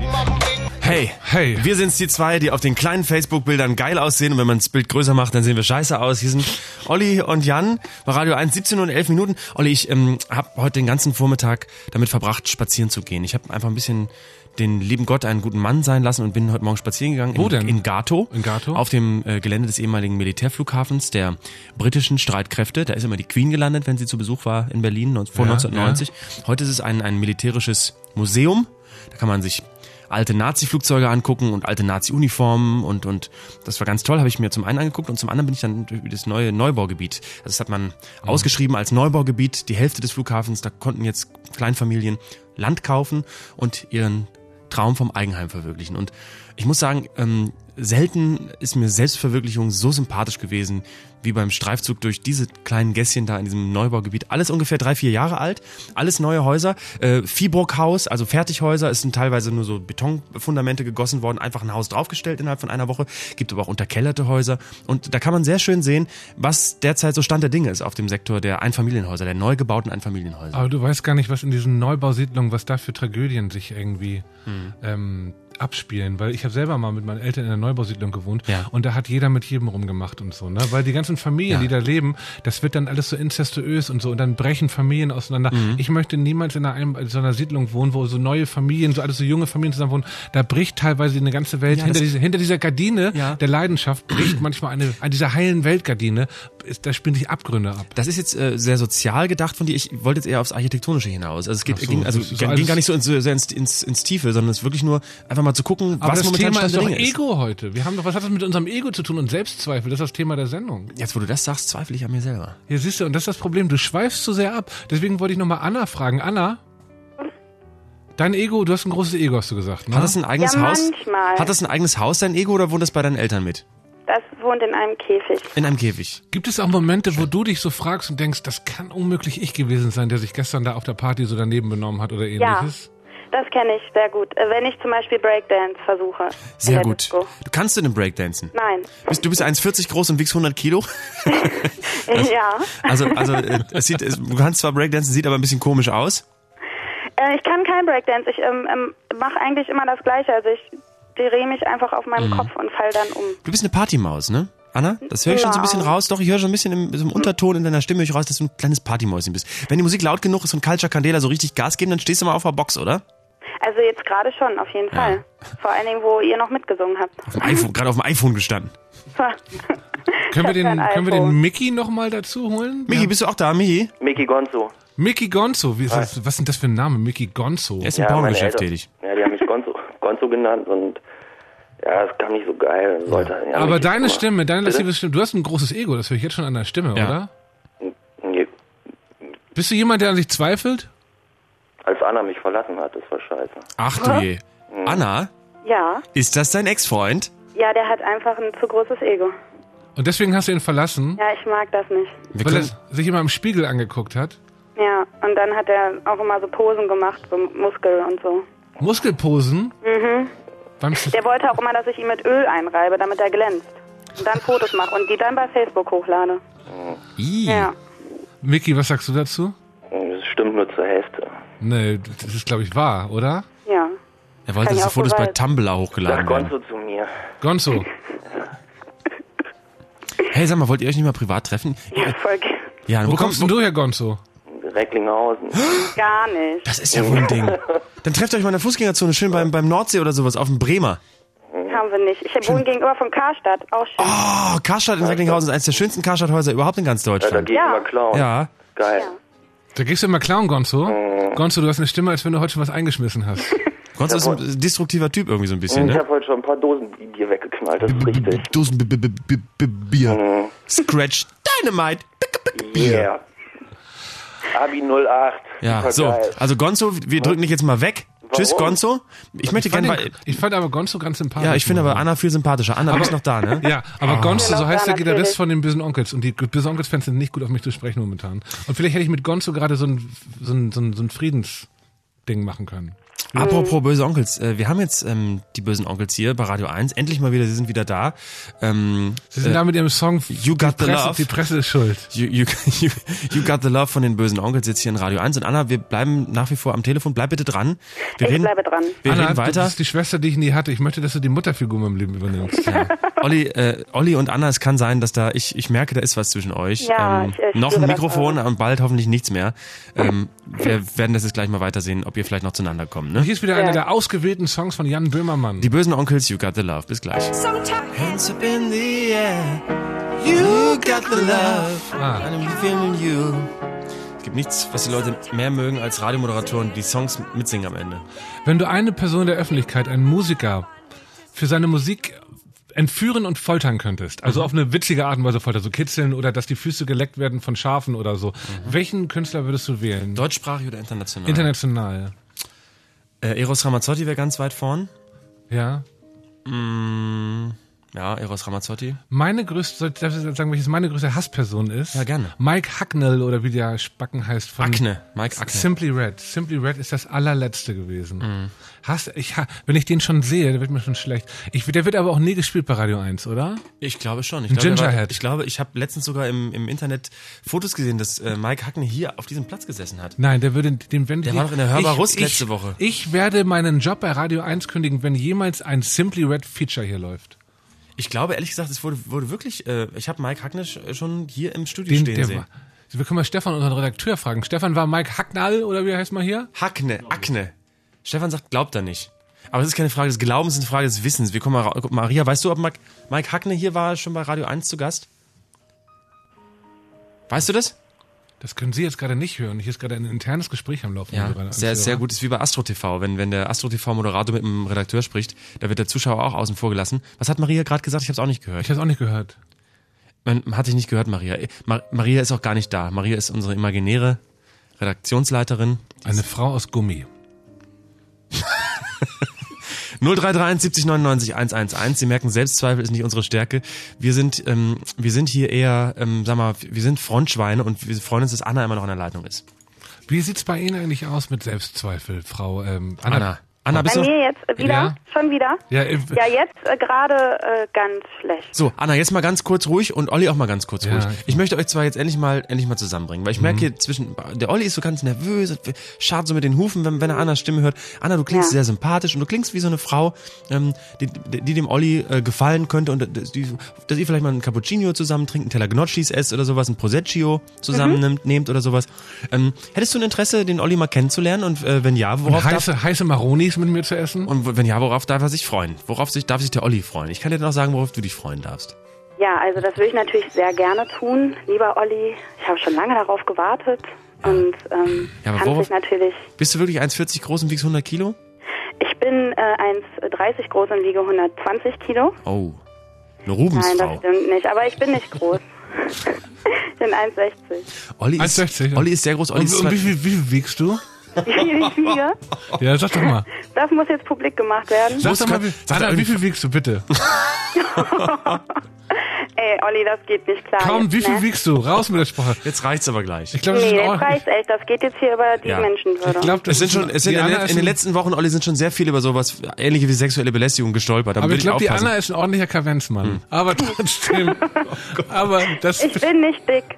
Hey, Hey. wir sind's die zwei, die auf den kleinen Facebook-Bildern geil aussehen und wenn man das Bild größer macht, dann sehen wir scheiße aus. Hier sind Olli und Jan bei Radio eins, siebzehn Uhr und elf Minuten. Olli, ich ähm, habe heute den ganzen Vormittag damit verbracht, spazieren zu gehen. Ich habe einfach ein bisschen den lieben Gott einen guten Mann sein lassen und bin heute Morgen spazieren gegangen. Wo in, denn? In Gato. In Gato? Auf dem äh, Gelände des ehemaligen Militärflughafens der britischen Streitkräfte. Da ist immer die Queen gelandet, wenn sie zu Besuch war in Berlin vor Ja, neunzehnhundertneunzig. Heute ist es ein, ein militärisches Museum. Da kann man sich alte Nazi-Flugzeuge angucken und alte Nazi-Uniformen und und das war ganz toll, habe ich mir zum einen angeguckt und zum anderen bin ich dann durch das neue Neubaugebiet. Also das hat man Mhm. ausgeschrieben als Neubaugebiet, die Hälfte des Flughafens, da konnten jetzt Kleinfamilien Land kaufen und ihren Traum vom Eigenheim verwirklichen. Und ich muss sagen, ähm, selten ist mir Selbstverwirklichung so sympathisch gewesen wie beim Streifzug durch diese kleinen Gässchen da in diesem Neubaugebiet. Alles ungefähr drei, vier Jahre alt, alles neue Häuser. Äh, Viehbruckhaus, also Fertighäuser, es sind teilweise nur so Betonfundamente gegossen worden, einfach ein Haus draufgestellt innerhalb von einer Woche. Gibt aber auch unterkellerte Häuser. Und da kann man sehr schön sehen, was derzeit so Stand der Dinge ist auf dem Sektor der Einfamilienhäuser, der neu gebauten Einfamilienhäuser. Aber du weißt gar nicht, was in diesen Neubausiedlungen, was da für Tragödien sich irgendwie Hm. ähm, abspielen, weil ich habe selber mal mit meinen Eltern in einer Neubausiedlung gewohnt Ja. und da hat jeder mit jedem rumgemacht und so, ne? Weil die ganzen Familien, Ja. die da leben, das wird dann alles so inzestuös und so und dann brechen Familien auseinander. Mhm. Ich möchte niemals in einer, in so einer Siedlung wohnen, wo so neue Familien, so alles so junge Familien zusammen wohnen. Da bricht teilweise eine ganze Welt Ja, hinter, das- dieser, hinter dieser Gardine Ja. der Leidenschaft bricht manchmal eine, an dieser heilen Weltgardine, ist, da spielen sich Abgründe ab. Das ist jetzt äh, sehr sozial gedacht von dir. Ich wollte jetzt eher aufs Architektonische hinaus. Also es geht, Ach so, ging, also das ist ging alles- gar nicht so ins, sehr ins, ins, ins Tiefe, sondern es ist wirklich nur einfach mal zu gucken, Aber was das momentan Thema Stand ist der doch Dinge ist. Ego heute. Wir haben doch, was hat das mit unserem Ego zu tun und Selbstzweifel? Das ist das Thema der Sendung. Jetzt, wo du das sagst, zweifle ich an mir selber. Hier siehst du, und das ist das Problem. Du schweifst zu sehr ab. Deswegen wollte ich nochmal Anna fragen. Anna, dein Ego, du hast ein großes Ego, hast du gesagt, ne? Hat das ein eigenes Ja, Haus? manchmal. Hat das ein eigenes Haus, dein Ego, oder wohnt das bei deinen Eltern mit? Das wohnt in einem Käfig. In einem Käfig. Gibt es auch Momente, wo du dich so fragst und denkst, das kann unmöglich ich gewesen sein, der sich gestern da auf der Party so daneben benommen hat oder ähnliches? Das kenne ich sehr gut. Äh, Wenn ich zum Beispiel Breakdance versuche. in Sehr der gut. Disco. Du kannst du denn Breakdancen? Nein. Bist, du bist eins Komma vierzig groß und wiegst hundert Kilo? Ja. Also, also äh, es sieht, es, du kannst zwar Breakdancen, sieht aber ein bisschen komisch aus. Äh, ich kann kein Breakdance. Ich ähm, ähm, mache eigentlich immer das Gleiche. Also ich drehe mich einfach auf meinem Mhm. Kopf und fall dann um. Du bist eine Partymaus, ne? Anna, das höre ich schon so ein bisschen Nein. raus. Doch, ich höre schon ein bisschen im, so im Unterton in deiner Stimme ich raus, dass du ein kleines Partymäuschen bist. Wenn die Musik laut genug ist und Culture Candela so richtig Gas geben, dann stehst du mal auf der Box, oder? Also jetzt gerade schon, auf jeden Fall. Vor allen Dingen, wo ihr noch mitgesungen habt. Auf dem iPhone, gerade auf dem iPhone gestanden. Können wir Ich hab den, kein können wir den iPhone. Mickey nochmal dazu holen? Michi, Ja. bist du auch da, Michi? Mickey Gonzo. Mickey Gonzo, wie ist das, was sind das für ein Name? Mickey Gonzo. Er ist im Ja, meine Pornogeschäft Eltern. tätig. Ja, die haben mich Gonzo, Gonzo genannt und ja, das kam nicht so geil. Leute, ja, Aber mich- deine Stimme, deine Bitte? lascive Stimme, du hast ein großes Ego, das höre ich jetzt schon an der Stimme, Ja. oder? Nee, Bist du jemand, der an sich zweifelt? Als Anna mich verlassen hat, das war scheiße. Ach du je. Mhm. Anna, Ja. ist das dein Ex-Freund? Ja, der hat einfach ein zu großes Ego. Und deswegen hast du ihn verlassen? Ja, ich mag das nicht. Wir weil können, er sich immer im Spiegel angeguckt hat? Ja, und dann hat er auch immer so Posen gemacht, so Muskel und so. Muskelposen? Mhm. Beim Der wollte auch immer, dass ich ihn mit Öl einreibe, damit er glänzt. Und dann Fotos mache und die dann bei Facebook hochlade. Ih. Ja. Micky, was sagst du dazu? Das stimmt nur zur Hälfte. Nee, das ist, glaube ich, wahr, oder? Ja. Er wollte, Kann dass ich die auch Fotos so bei weit. Tumblr hochgeladen Sag werden. Gonzo zu mir. Gonzo. Hey, sag mal, wollt ihr euch nicht mal privat treffen? Ja, voll ge- Ja, Wo kommst denn du her, Gonzo? Recklinghausen. Gar nicht. Das ist ja wohl ein Ding. Dann trefft euch mal in der Fußgängerzone, schön beim, beim Nordsee oder sowas, auf dem Bremer. Haben wir nicht. Ich wohne gegenüber von Karstadt. Auch schön. Oh, Karstadt in Recklinghausen ist eines der schönsten Karstadthäuser überhaupt in ganz Ja, da Deutschland. geh ich Ja. immer klauen. Ja. Geil. Da gehst du immer klauen, Gonzo. Gonzo, du hast eine Stimme, als wenn du heute schon was eingeschmissen hast. Gonzo ist ein destruktiver Typ irgendwie so ein bisschen, Ich ne? habe heute schon ein paar Dosen Bier weggeknallt, das ist richtig. Dosen B- B- B- B- B- Bier. Scratch Dynamite. Yeah. Abi null acht. Ja, Super so. geil. Also Gonzo, wir drücken dich jetzt mal weg. Tschüss, Warum? Gonzo. Ich möchte Ich fand, gerne... den, ich fand aber Gonzo ganz sympathisch. Ja, ich finde aber Anna viel sympathischer. Anna, du bist noch da, ne? Ja, aber Gonzo, so Ja, heißt der natürlich. Gitarrist von den Bösen Onkels. Und die Bösen Onkels-Fans sind nicht gut auf mich zu sprechen momentan. Und vielleicht hätte ich mit Gonzo gerade so ein, so ein, so ein, so ein Friedensding machen können. Apropos böse Onkels, äh, wir haben jetzt ähm, die bösen Onkels hier bei Radio eins. Endlich mal wieder, sie sind wieder da. Ähm, Sie sind äh, da mit ihrem Song You Got die the Presse, Love. Die Presse ist schuld. You, you, you, you Got the Love von den bösen Onkels jetzt hier in Radio eins. Und Anna, wir bleiben nach wie vor am Telefon. Bleib bitte dran. Wir Ich reden, bleibe dran. Wir Anna, reden du weiter. bist die Schwester, die ich nie hatte. Ich möchte, dass du die Mutterfigur in meinem Leben übernimmst. Ja. Olli, äh, Olli und Anna, es kann sein, dass da, ich, ich merke, da ist was zwischen euch. Ja, ähm, ich, ich noch ein spüre das Mikrofon auch. und bald hoffentlich nichts mehr. Ähm, wir werden das jetzt gleich mal weitersehen, ob ihr vielleicht noch zueinander kommt. Ne? Hier ist wieder Ja. einer der ausgewählten Songs von Jan Böhmermann. Die bösen Onkels, You Got the Love. Bis gleich. Hands up in the air, you got the love, Ah. I'm feeling you. Es gibt nichts, was die Leute mehr mögen als Radiomoderatoren, die Songs mitsingen am Ende. Wenn du eine Person der Öffentlichkeit, einen Musiker, für seine Musik entführen und foltern könntest, also auf eine witzige Art und Weise foltern, so kitzeln oder dass die Füße geleckt werden von Schafen oder so, welchen Künstler würdest du wählen? Deutschsprachig oder international? International. Äh, Eros Ramazzotti wäre ganz weit vorn. Ja. Mm, ja, Eros Ramazzotti. Meine größte, soll ich darf ich sagen, welches meine größte Hassperson ist? Ja, gerne. Mike Hacknell oder wie der Spacken heißt von Akne, Mike Akne. Simply Red. Simply Red ist das allerletzte gewesen. Hass, ich, ha- wenn ich den schon sehe, der wird mir schon schlecht. Ich, der wird aber auch nie gespielt bei Radio eins, oder? Ich glaube schon. Ich Ein glaube, er war- Gingerhead. Ich glaube, ich habe letztens sogar im, im Internet Fotos gesehen, dass äh, Mike Hackney hier auf diesem Platz gesessen hat. Nein, der würde, dem wenn Der die- war doch in der Hörbar ich- Rust ich- letzte Woche. Ich werde meinen Job bei Radio eins kündigen, wenn jemals ein Simply Red Feature hier läuft. Ich glaube, ehrlich gesagt, es wurde, wurde wirklich, äh, ich habe Mike Hackney sch- schon hier im Studio Den, stehen der sehen. war, wir können mal Stefan, unseren Redakteur, fragen. Stefan, war Mike Hacknell oder wie heißt man hier? Hackne, Akne. Stefan sagt, glaubt er nicht. Aber es ist keine Frage des Glaubens, es ist eine Frage des Wissens. Wir kommen mal, ra- Maria, weißt du, ob Mike, Mike Hackne hier war, schon bei Radio eins zu Gast? Weißt du das? Das können Sie jetzt gerade nicht hören. Hier ist gerade ein internes Gespräch am Laufen. Ja, liebe Radio sehr, eins sehr Hörer. gut. Ist wie bei Astro T V. Wenn, wenn der Astro T V-Moderator mit dem Redakteur spricht, da wird der Zuschauer auch außen vor gelassen. Was hat Maria gerade gesagt? Ich habe es auch nicht gehört. Ich habe es auch nicht gehört. Man hat dich nicht gehört, Maria. Ma Maria ist auch gar nicht da. Maria ist unsere imaginäre Redaktionsleiterin. Eine Frau aus Gummi. null drei drei eins siebzig neunundneunzig hunderteins. Sie merken, Selbstzweifel ist nicht unsere Stärke. Wir sind, ähm, wir sind hier eher, ähm, sag mal, wir sind Frontschweine und wir freuen uns, dass Anna immer noch in der Leitung ist. Wie sieht's bei Ihnen eigentlich aus mit Selbstzweifel, Frau ähm, Anna? Anna. Anna, bist Bei du? mir jetzt äh, wieder? Ja. Schon wieder? Ja, äh, Ja, jetzt äh, gerade äh, ganz schlecht. So, Anna, jetzt mal ganz kurz ruhig und Olli auch mal ganz kurz Ja. ruhig. Ich möchte euch zwar jetzt endlich mal endlich mal zusammenbringen, weil ich merke hier zwischen, der Olli ist so ganz nervös, schart so mit den Hufen, wenn, wenn er Annas Stimme hört. Anna, du klingst Ja. sehr sympathisch und du klingst wie so eine Frau, ähm, die, die dem Olli äh, gefallen könnte und dass, die, dass ihr vielleicht mal einen Cappuccino zusammen trinkt, einen Teller Gnocchis esst oder sowas, ein Proseccio zusammen nimmt, nehmt oder sowas. Ähm, hättest du ein Interesse, den Olli mal kennenzulernen und äh, wenn ja, und worauf darf, heiße, heiße Maronis mit mir zu essen? und wenn ja, worauf darf er sich freuen? Worauf sich, darf sich der Olli freuen? Ich kann dir dann auch sagen, worauf du dich freuen darfst. Ja, also das will ich natürlich sehr gerne tun, lieber Olli. Ich habe schon lange darauf gewartet und ähm, Ja, aber kann worauf- sich natürlich... Bist du wirklich eins vierzig groß und wiegst hundert Kilo? Ich bin äh, eins dreißig groß und wiege hundertzwanzig Kilo. Oh, eine Nein, Rubensfrau. das stimmt nicht, aber ich bin nicht groß. Ich bin eins sechzig. Olli ist, eins sechzig, ja. Olli ist sehr groß. Olli Und, ist und zwar, wie, viel, wie viel wiegst du? Wie viel ich wiege? Ja, sag doch mal. Das muss jetzt publik gemacht werden. Sag doch mal, wie, Anna, wie viel wiegst du bitte? Ey, Olli, das geht nicht klar. Komm, jetzt, wie viel ne? wiegst du? Raus mit der Sprache. Jetzt reicht's aber gleich. Ich glaub, das Nee, ist jetzt reicht's echt. Das geht jetzt hier über die Ja. Menschenwürde. Ich glaub, das Es sind ist- schon, es sind die in, Anna den- ist in den ein- letzten Wochen, Olli, sind schon sehr viel über sowas, ähnliche wie sexuelle Belästigung gestolpert. Da Aber würde ich glaube, die aufpassen. Anna ist ein ordentlicher Kavenzmann. Hm. Aber trotzdem. aber das. Ich bin nicht dick.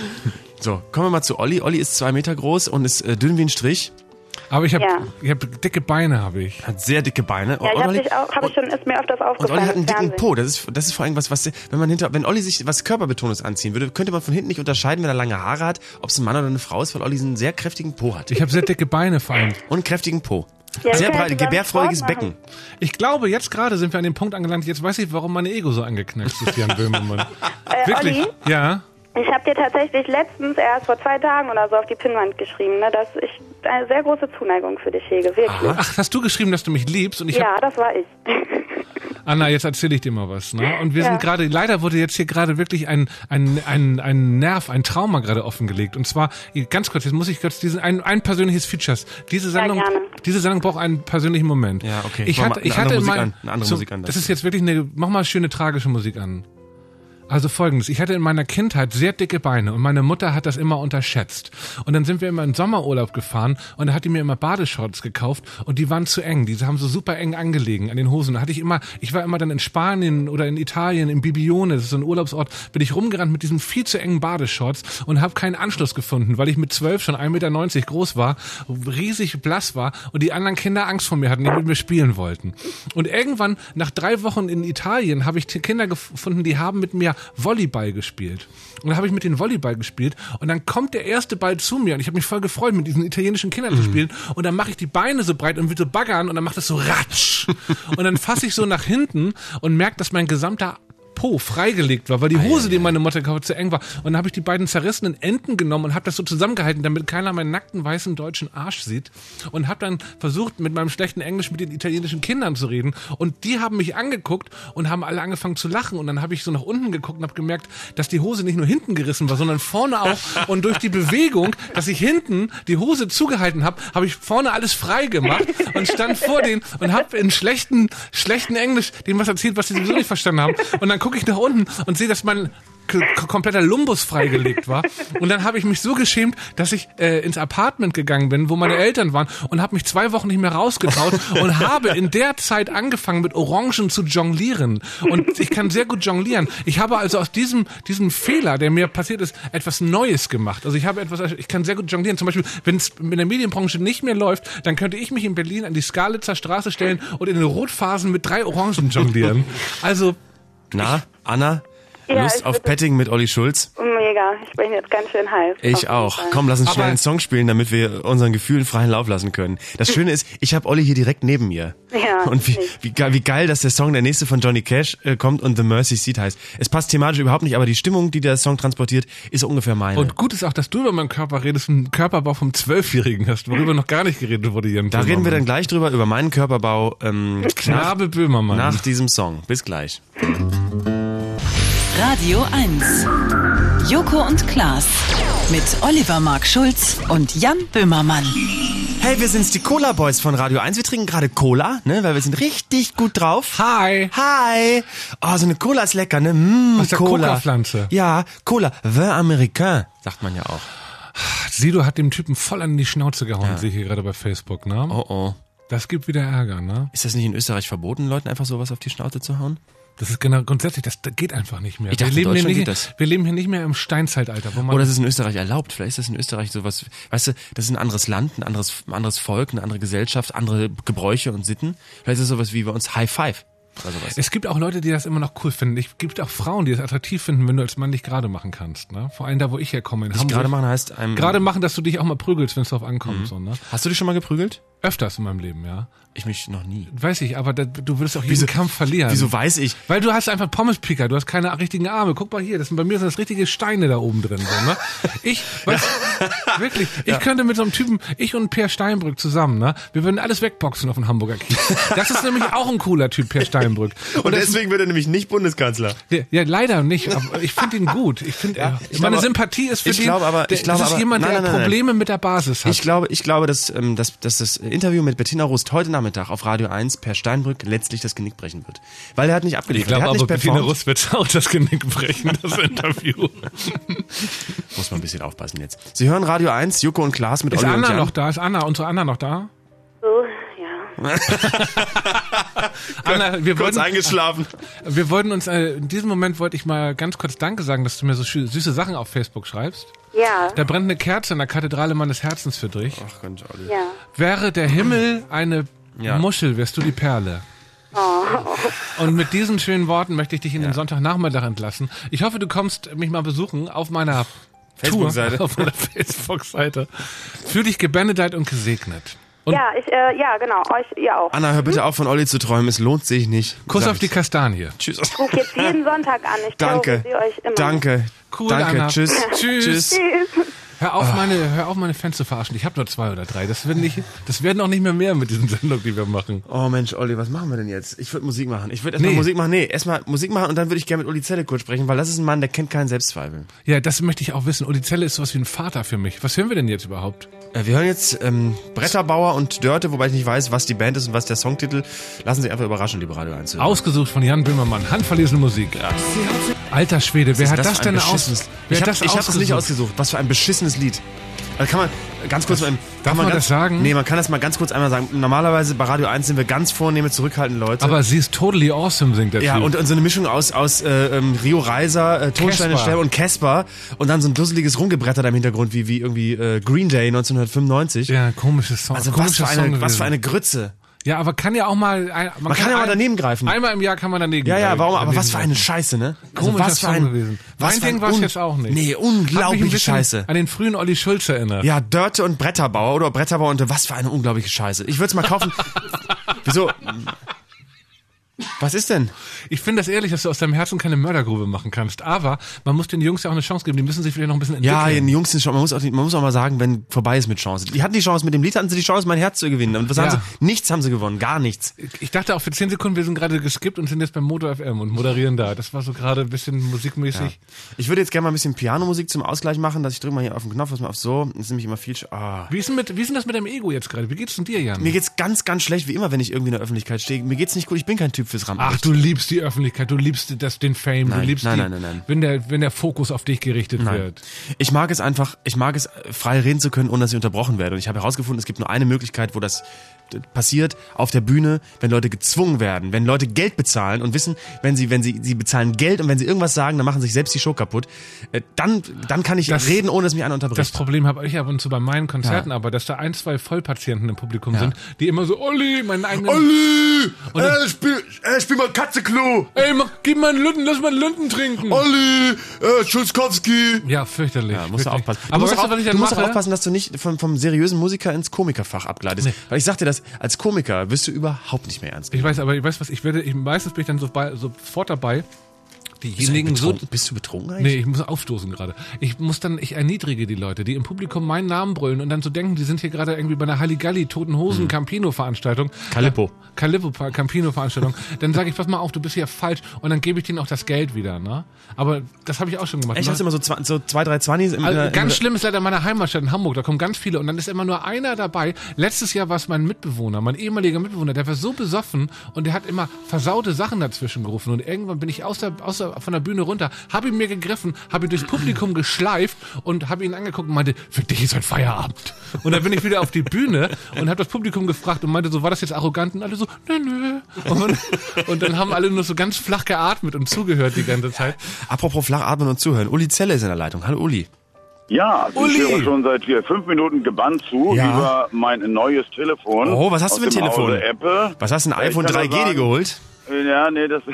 So, kommen wir mal zu Olli. Olli ist zwei Meter groß und ist äh, dünn wie ein Strich. Aber ich habe Ja. ich hab dicke Beine, habe ich. Hat sehr dicke Beine. Ja, ich Und hab Olli- dich auch, hab ich schon, ist mir öfters Und aufgefallen. Olli hat einen im dicken Fernsehen. Po. Das ist, das ist vor allem was, was, wenn man hinter, wenn Olli sich was Körperbetontes anziehen würde, könnte man von hinten nicht unterscheiden, wenn er lange Haare hat, ob es ein Mann oder eine Frau ist, weil Olli einen sehr kräftigen Po hat. Ich habe sehr dicke Beine vor allem. Und einen kräftigen Po. Ja, sehr wir können breit, zusammen gebärfreudiges Sport Becken. machen. Ich glaube, jetzt gerade sind wir an dem Punkt angelangt, jetzt weiß ich, warum mein Ego so angeknackst ist, Jan Böhmermann. Äh, Wirklich? Olli, Ja. ich habe dir tatsächlich letztens erst vor zwei Tagen oder so auf die Pinnwand geschrieben, ne, dass ich eine sehr große Zuneigung für dich hege, wirklich. Ach, hast du geschrieben, dass du mich liebst? Und ich Ja, hab, das war ich. Anna, jetzt erzähle ich dir mal was. Ne? Und wir Ja. sind gerade, leider wurde jetzt hier gerade wirklich ein, ein, ein, ein Nerv, ein Trauma gerade offengelegt. Und zwar, ganz kurz, jetzt muss ich kurz diesen, ein, ein persönliches Features. Diese Sendung, gerne. diese Sendung braucht einen persönlichen Moment. Ja, okay. Ich Mach hatte, mal ich eine hatte andere in Musik mein, an, eine andere so, Musik an das dazu. ist jetzt wirklich eine, mach mal schöne tragische Musik an. Also folgendes, ich hatte in meiner Kindheit sehr dicke Beine und meine Mutter hat das immer unterschätzt. Und dann sind wir immer in Sommerurlaub gefahren und da hat die mir immer Badeshorts gekauft und die waren zu eng, die haben so super eng angelegen an den Hosen. Da hatte ich immer, ich war immer dann in Spanien oder in Italien, in Bibione, das ist so ein Urlaubsort, bin ich rumgerannt mit diesen viel zu engen Badeshorts und habe keinen Anschluss gefunden, weil ich mit zwölf schon ein Meter neunzig groß war, riesig blass war und die anderen Kinder Angst vor mir hatten, die mit mir spielen wollten. Und irgendwann, nach drei Wochen in Italien, habe ich Kinder gefunden, die haben mit mir Volleyball gespielt. Und da habe ich mit denen Volleyball gespielt und dann kommt der erste Ball zu mir und ich habe mich voll gefreut, mit diesen italienischen Kindern zu spielen und dann mache ich die Beine so breit und will so baggern und dann macht das so ratsch. Und dann fasse ich so nach hinten und merke, dass mein gesamter Po freigelegt war, weil die Hose, die meine Mutter gekauft hat, zu eng war. Und dann habe ich die beiden zerrissenen Enden genommen und habe das so zusammengehalten, damit keiner meinen nackten, weißen, deutschen Arsch sieht. Und habe dann versucht, mit meinem schlechten Englisch mit den italienischen Kindern zu reden. Und die haben mich angeguckt und haben alle angefangen zu lachen. Und dann habe ich so nach unten geguckt und habe gemerkt, dass die Hose nicht nur hinten gerissen war, sondern vorne auch. Und durch die Bewegung, dass ich hinten die Hose zugehalten habe, habe ich vorne alles frei gemacht und stand vor denen und habe in schlechten, schlechten Englisch denen was erzählt, was sie sowieso nicht verstanden haben. Und dann gucke ich nach unten und sehe, dass mein k- k- kompletter Lumbus freigelegt war. Und dann habe ich mich so geschämt, dass ich äh, ins Apartment gegangen bin, wo meine Eltern waren und habe mich zwei Wochen nicht mehr rausgetraut und habe in der Zeit angefangen mit Orangen zu jonglieren. Und ich kann sehr gut jonglieren. Ich habe also aus diesem diesem Fehler, der mir passiert ist, etwas Neues gemacht. Also ich habe etwas, ich kann sehr gut jonglieren. Zum Beispiel, wenn es in der Medienbranche nicht mehr läuft, dann könnte ich mich in Berlin an die Skalitzer Straße stellen und in den Rotphasen mit drei Orangen jonglieren. Also Na, Anna, Ja, Lust ich auf würde- Petting mit Olli Schulz? Mega, ich bin jetzt ganz schön heiß. auf Ich jeden auch. Fall. Komm, lass uns schnell Aber- einen Song spielen, damit wir unseren Gefühlen freien Lauf lassen können. Das Schöne ist, ich habe Olli hier direkt neben mir. Ja, Und wie, nicht. wie, ge- wie geil, dass der Song, der nächste von Johnny Cash, äh, kommt und The Mercy Seat heißt. Es passt thematisch überhaupt nicht, aber die Stimmung, die der Song transportiert, ist ungefähr meine. Und gut ist auch, dass du über meinen Körper redest, einen Körperbau vom Zwölfjährigen hast, worüber noch gar nicht geredet wurde, Jan da reden wir dann gleich drüber, über meinen Körperbau, ähm, Knabe Böhmermann. nach diesem Song. Bis gleich. Radio eins. Joko und Klaas. Mit Oliver Mark Schulz und Jan Böhmermann. Hey, wir sind's, die Cola Boys von Radio eins. Wir trinken gerade Cola, ne, weil wir sind richtig gut drauf. Hi. Hi. Oh, so eine Cola ist lecker, ne? Mm, Aus der Cola. Coca-Pflanze. Ja, Cola. Vin Américain, sagt man ja auch. Sido hat dem Typen voll an die Schnauze gehauen, sehe ich hier gerade bei Facebook, ne? Oh, oh. Das gibt wieder Ärger, ne? Ist das nicht in Österreich verboten, Leuten einfach sowas auf die Schnauze zu hauen? Das ist genau grundsätzlich, das, das geht einfach nicht mehr. Ich dachte, wir, leben in hier Deutschland nicht, geht das. wir leben hier nicht mehr im Steinzeitalter, wo man Oder ist es in Österreich erlaubt? Vielleicht ist das in Österreich sowas, weißt du, das ist ein anderes Land, ein anderes, ein anderes Volk, eine andere Gesellschaft, andere Gebräuche und Sitten. Vielleicht ist es sowas wie bei uns High Five oder sowas. Es gibt auch Leute, die das immer noch cool finden. Es gibt auch Frauen, die das attraktiv finden, wenn du als Mann dich gerade machen kannst. Ne? Vor allem da, wo ich herkomme. In Dich Hamburg. gerade machen heißt einem... Gerade machen, dass du dich auch mal prügelst, wenn es drauf ankommt. Mhm. So, ne? Hast du dich schon mal geprügelt? Öfters in meinem Leben, ja. Ich mich noch nie. Weiß ich, aber da, du würdest auch jeden Wieso- Kampf verlieren. Wieso weiß ich? Weil du hast einfach Pommespicker, du hast keine richtigen Arme. Guck mal hier, das sind bei mir sind das richtige Steine da oben drin. So, ne? Ich, weißt, wirklich, ich könnte mit so einem Typen, ich und Per Steinbrück zusammen, ne? Wir würden alles wegboxen auf den Hamburger Kiez. Das ist nämlich auch ein cooler Typ, Per Steinbrück. Und, Und das- deswegen wird er nämlich nicht Bundeskanzler. Ja, ja, leider nicht. Aber ich finde ihn gut. Ich finde, Ja, ich meine glaube- Sympathie ist für ich den. glaube aber- der, ich glaube das ist aber- jemand, nein, der nein, nein, Probleme mit der Basis hat. Ich glaube, ich glaube, dass, ähm, dass, dass das Interview mit Bettina Rust heute Nachmittag auf Radio eins Per Steinbrück letztlich das Genick brechen wird. Weil er hat nicht ich abgeliefert. glaube er hat aber, nicht Bettina performt. Rust wird auch das Genick brechen, das Interview. Muss man ein bisschen aufpassen jetzt. Sie hören Radio eins, Joko und Klaas mit Ist Olli und Anna Jan. noch da? Ist Anna, unsere Anna noch da? So, ja. Anna, wir Kurz wollten, eingeschlafen. wir wollten uns, äh, in diesem Moment wollte ich mal ganz kurz Danke sagen, dass du mir so schö- süße Sachen auf Facebook schreibst. Ja. Da brennt eine Kerze in der Kathedrale meines Herzens für dich. Ach Gott, Olli. Ja. Wäre der Himmel eine Ja. Muschel, wärst du die Perle. Oh. Und mit diesen schönen Worten möchte ich dich in den Sonntagnachmittag entlassen. Ich hoffe, du kommst mich mal besuchen auf meiner Facebook-Seite. Tour, auf meiner Facebook-Seite. Fühl dich gebenedeit und gesegnet. Und Ja, ich, äh, ja, genau. Euch, ihr auch. Anna, hör bitte auf, von Olli zu träumen. Es lohnt sich nicht. Kuss Sag auf die ich. Kastanie. Tschüss. Ich rufe jetzt jeden Sonntag an. Ich Danke. glaube, sie euch immer. Danke. Cool, Danke. Anna. Tschüss. Tschüss. Tschüss. Tschüss. Hör auf, meine, hör auf, meine Fans zu verarschen. Ich habe nur zwei oder drei. Das werden nicht, das werden auch nicht mehr mehr mit diesen Sendungen, die wir machen. Oh Mensch, Olli, was machen wir denn jetzt? Ich würde Musik machen. Ich würde erstmal Nee. Musik machen. Nee, erstmal Musik machen und dann würde ich gerne mit Uli Zelle kurz sprechen, weil das ist ein Mann, der kennt keinen Selbstzweifel. Ja, das möchte ich auch wissen. Uli Zelle ist sowas wie ein Vater für mich. Was hören wir denn jetzt überhaupt? Äh, wir hören jetzt ähm, Bretterbauer und Dörte, wobei ich nicht weiß, was die Band ist und was der Songtitel. Lassen Sie sich einfach überraschen, liebe Radio eins. Ausgesucht von Jan Böhmermann. Handverlesene Musik. Ja. Alter Schwede, wer Was hat ist das für ein denn aus? beschissenes- Wer Ich hat habe das ich hab das nicht ausgesucht? ausgesucht. Was für ein beschissenes Lied. Also kann man ganz kurz mal, darf kann man ganz, das sagen? Nee, man kann das mal ganz kurz einmal sagen. Normalerweise bei Radio eins sind wir ganz vornehme, zurückhaltende Leute. Aber sie ist totally awesome, singt der ja, Typ. und, und so eine Mischung aus, aus äh, ähm, Rio Reiser, äh, Tonsteine Casper. Sterbe und Casper und dann so ein dusseliges Rumgebretter da im Hintergrund, wie, wie irgendwie äh, Green Day neunzehnhundertfünfundneunzig. Ja, komisches Song. Also was komischer für, Song eine, was gewesen. für eine Grütze. Ja, aber kann ja auch mal... Ein, man, Man kann ja mal ein- daneben greifen. Einmal im Jahr kann man daneben Ja, ja, greifen. warum? Aber Daneben was für eine greifen. Scheiße, ne? Komischer was für Song ein, gewesen. was Mein für ein Ding war es un- jetzt auch nicht. Nee, Hat mich ein unglaubliche bisschen Scheiße. an den frühen Olli Schulz erinnert. Ja, Dörte und Bretterbauer oder Bretterbauer und was für eine unglaubliche Scheiße. Ich würde es mal kaufen. Wieso? Was ist denn? Ich finde das ehrlich, dass du aus deinem Herzen keine Mördergrube machen kannst. Aber man muss den Jungs ja auch eine Chance geben. Die müssen sich vielleicht noch ein bisschen entwickeln. Ja, den Jungs sind schon, man muss auch, man muss auch mal sagen, wenn vorbei ist mit Chance. Die hatten die Chance, mit dem Lied hatten sie die Chance, mein Herz zu gewinnen. Und was Ja. haben sie? Nichts haben sie gewonnen, gar nichts. Ich dachte auch für zehn Sekunden, wir sind gerade geskippt und sind jetzt beim Motor F M und moderieren da. Das war so gerade ein bisschen musikmäßig. Ich würde jetzt gerne mal ein bisschen Pianomusik zum Ausgleich machen, dass ich drücke mal hier auf den Knopf, was mal auf so. Das ist nämlich immer viel. Sch- Ah. Wie ist denn mit, wie ist denn das mit deinem Ego jetzt gerade? Wie geht's denn dir, Jan? Mir geht's ganz, ganz schlecht, wie immer, wenn ich irgendwie in der Öffentlichkeit stehe. Mir geht's nicht gut, ich bin kein Typ fürs Ach, Rampenlicht. du liebst die Öffentlichkeit, du liebst das, den Fame, Nein, du liebst nein, die, nein, nein, nein. Wenn der, wenn der Fokus auf dich gerichtet Nein. wird. Ich mag es einfach, ich mag es, frei reden zu können, ohne dass ich unterbrochen werde. Und ich habe herausgefunden, es gibt nur eine Möglichkeit, wo das d- passiert, auf der Bühne, wenn Leute gezwungen werden, wenn Leute Geld bezahlen und wissen, wenn sie, wenn sie, sie bezahlen Geld und wenn sie irgendwas sagen, dann machen sie sich selbst die Show kaputt, äh, dann, dann kann ich Das- reden, ohne dass mich einer Das unterbricht. Problem habe ich ab und zu bei meinen Konzerten, Ja. aber dass da ein, zwei Vollpatienten im Publikum Ja. sind, die immer so, Olli, meinen eigenen... Olli! Und Äh, spiel, äh, spiel mal Katzeklo! Ey, mach, gib mal einen Lütten, lass mal einen Lütten trinken. Olli! Äh, Schulzkowski! Ja, fürchterlich. Ja, musst du fürchterlich. aufpassen. Du Aber musst, weißt auch, du, was ich dann du musst auch mache? aufpassen, dass du nicht vom, vom seriösen Musiker ins Komikerfach abgleitest. Nee. Weil ich sag dir das, als Komiker wirst du überhaupt nicht mehr ernst Ich genommen. weiß, aber ich weiß was, ich werde, ich, meistens bin ich dann so bei, sofort dabei, diejenigen Bist du so... betrunken? Bist du betrunken eigentlich? Nee, ich muss aufstoßen gerade. Ich muss dann, ich erniedrige die Leute, die im Publikum meinen Namen brüllen und dann so denken, die sind hier gerade irgendwie bei einer Halligalli, Toten Hosen, Campino-Veranstaltung. Calippo. Äh, Calippo, Campino-Veranstaltung. Dann sage ich, pass mal auf, du bist hier falsch und dann gebe ich denen auch das Geld wieder, ne? Aber das habe ich auch schon gemacht. Ich ne? hab's immer so zwei, so zwei drei Zwannis im Also, in der- ganz in schlimm ist leider in meiner Heimatstadt in Hamburg, da kommen ganz viele und dann ist immer nur einer dabei. Letztes Jahr war es mein Mitbewohner, mein ehemaliger Mitbewohner, der war so besoffen und der hat immer versaute Sachen dazwischen gerufen und irgendwann bin ich aus der, aus der, von der Bühne runter, habe ihn mir gegriffen, habe ihn durchs Publikum geschleift und habe ihn angeguckt und meinte, für dich ist heute Feierabend. Und dann bin ich wieder auf die Bühne und habe das Publikum gefragt und meinte so, war das jetzt arrogant? Und alle so, nö, nö. Und, und dann haben alle nur so ganz flach geatmet und zugehört die ganze Zeit. Apropos flach atmen und zuhören. Uli Zelle ist in der Leitung. Hallo Uli. Ja, Uli. ich höre schon seit vier, fünf Minuten gebannt zu Ja. über mein neues Telefon. Oh, was hast aus du für ein dem Telefon? Hause Apple. Was hast du, ein Ich iPhone kann drei nur G dir sagen, geholt? Ja, nee, das,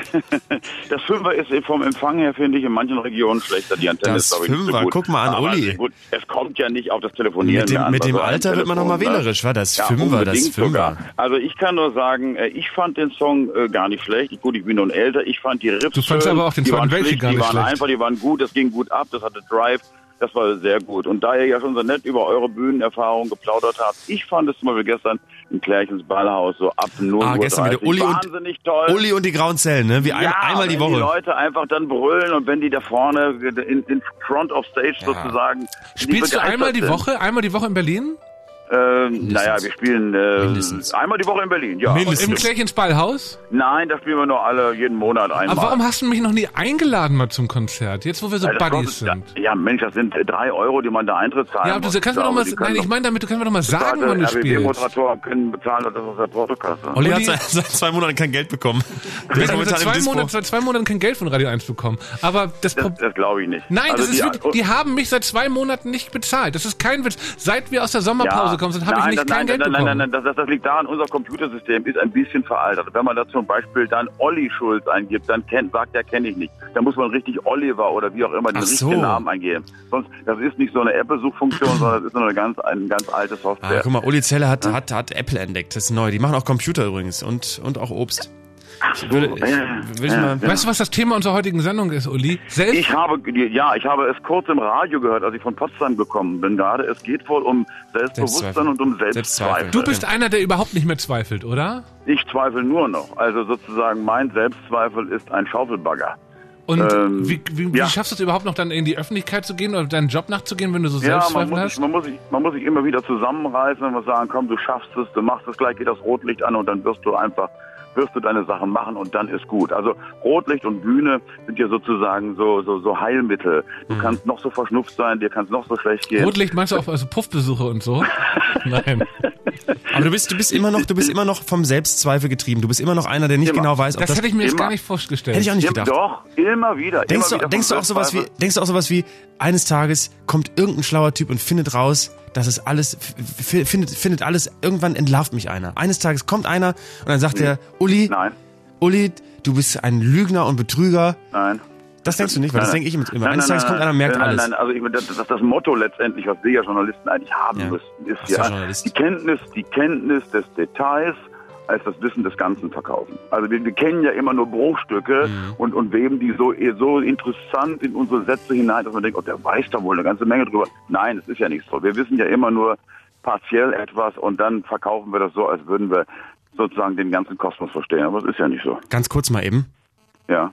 das Fünfer ist vom Empfang her, finde ich, in manchen Regionen schlechter. Die Antenne das ist, glaube ich, nicht so Fünfer, gut. guck mal an, Aber Uli. Gut, es kommt ja nicht auf das Telefonieren Mit dem, mehr an. mit dem also ein Alter wird man nochmal Telefon, wählerisch, war das ja, Fünfer, das unbedingt Fünfer. sogar. Also ich kann nur sagen, äh, ich fand den Song äh, gar nicht schlecht. Gut, ich bin nun älter. Ich fand die Riffs Du fandst schön, aber auch den die Zweiten waren Weltkrieg schlicht, gar nicht Die waren schlecht. einfach, die waren gut, das ging gut ab, das hatte Drive. Das war sehr gut. Und da ihr ja schon so nett über eure Bühnenerfahrung geplaudert habt, ich fand es zum Beispiel gestern im Klärchens Ballhaus so ab null Ah, Uhr gestern wieder Uli und, wahnsinnig toll. Uli und die grauen Zellen, ne? Wie ein, Ja, einmal die wenn Woche. die Leute einfach dann brüllen und wenn die da vorne in, in Front of Stage Ja. sozusagen... Spielst du einmal die sind. Woche, einmal die Woche in Berlin? Ähm, naja, wir spielen äh, Mindestens. einmal die Woche in Berlin, ja. Und im Klärchens Ballhaus? Nein, da spielen wir nur alle, jeden Monat einmal. Aber warum hast du mich noch nie eingeladen mal zum Konzert? Jetzt, wo wir so Ja, das Buddies kostet- sind. Ja, Mensch, das sind drei Euro, die man da Eintritt zahlen Ja, aber muss. du kannst mir doch glaube, mal, die können nein, ich meine damit, du kannst mir doch mal sagen, wann du R B spielst. B-Moderatoren können bezahlen, das ist aus der Portokasse. Olli hat Uli- seit, seit zwei Monaten kein Geld bekommen. Der Wir ist haben momentan seit im zwei, Dispo. Monaten, seit zwei Monaten kein Geld von Radio eins bekommen. Aber das, Das, Pro- das glaube ich nicht. Nein, Also das ist die- wirklich, die haben mich seit zwei Monaten nicht bezahlt. Das ist kein Witz. Seit wir aus der Sommerpause kommen sind, habe ich nein, nicht das, kein nein, Geld nein, bekommen. nein, nein, nein, das, das liegt daran, unser Computersystem ist ein bisschen veraltet. Wenn man da zum Beispiel dann Olli Schulz eingibt, dann kennt, sagt er, kenne ich nicht. Da muss man richtig Oliver oder wie auch immer den Ach so. richtigen Namen eingeben. Sonst, das ist nicht so eine Apple-Suchfunktion, sondern das ist nur eine ganz, eine ganz alte Software. Ah, guck mal, Uli Zeller hat, hat, hat Apple entdeckt. Das ist neu. Die machen auch Computer übrigens und, und auch Obst. Ich würde, ich, würde ich mal, Weißt du, was das Thema unserer heutigen Sendung ist, Uli? Selbst Ich habe, ja, ich habe es kurz im Radio gehört, als ich von Potsdam gekommen bin gerade. Es geht wohl um Selbstbewusstsein Selbstzweifel. und um Selbstzweifel. Selbstzweifel. Du bist einer, der überhaupt nicht mehr zweifelt, oder? Ich zweifle nur noch. Also sozusagen mein Selbstzweifel ist ein Schaufelbagger. Und Ähm, wie, wie, wie ja. schaffst du es überhaupt noch dann in die Öffentlichkeit zu gehen oder deinen Job nachzugehen, wenn du so Ja, man Selbstzweifel muss, hast? sich, man, muss sich, man muss sich immer wieder zusammenreißen und muss sagen, komm, du schaffst es, du machst es, gleich geht das Rotlicht an und dann wirst du einfach, wirst du deine Sachen machen und dann ist gut. Also Rotlicht und Bühne sind ja sozusagen so, so, so Heilmittel. Du Mhm. kannst noch so verschnupft sein, dir kann es noch so schlecht gehen. Rotlicht meinst du auch also Puffbesuche und so? Nein. aber du bist, du bist immer noch, du bist immer noch vom Selbstzweifel getrieben. Du bist immer noch einer, der nicht Immer. genau weiß, ob Das das, hätte ich mir jetzt immer- gar nicht vorgestellt. hätte ich auch nicht Ja, gedacht. doch, immer wieder. Denkst immer du, wieder denkst du vom auch sowas wie, Selbstzweifel. denkst du auch sowas wie, eines Tages kommt irgendein schlauer Typ und findet raus, dass es alles, f- f- findet, findet alles, irgendwann entlarvt mich einer. Eines Tages kommt einer und dann sagt er, Uli, Nein, Uli, du bist ein Lügner und Betrüger. nein. Das denkst du nicht, weil das Nein, denke ich immer. nein, Eines nein, Tages nein, kommt einer und merkt nein, alles. Nein, nein, also ich, das, das, das Motto letztendlich, was wir ja Journalisten eigentlich haben Ja. müssen, ist Ach so, ja Journalist. die Kenntnis, die Kenntnis des Details als das Wissen des Ganzen verkaufen. Also wir, wir kennen ja immer nur Bruchstücke Mhm. und, und weben die so, so interessant in unsere Sätze hinein, dass man denkt, oh, der weiß da wohl eine ganze Menge drüber. Nein, es ist ja nicht so. Wir wissen ja immer nur partiell etwas und dann verkaufen wir das so, als würden wir sozusagen den ganzen Kosmos verstehen. Aber es ist ja nicht so. Ganz kurz mal eben. Ja.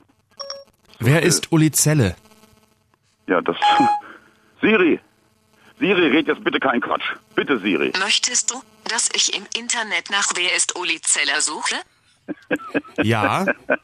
Wer ist Uli Zelle? Ja, das... Siri! Siri, red jetzt bitte keinen Quatsch. Bitte, Siri. Möchtest du, dass ich im Internet nach Wer ist Uli Zeller suche? Ja.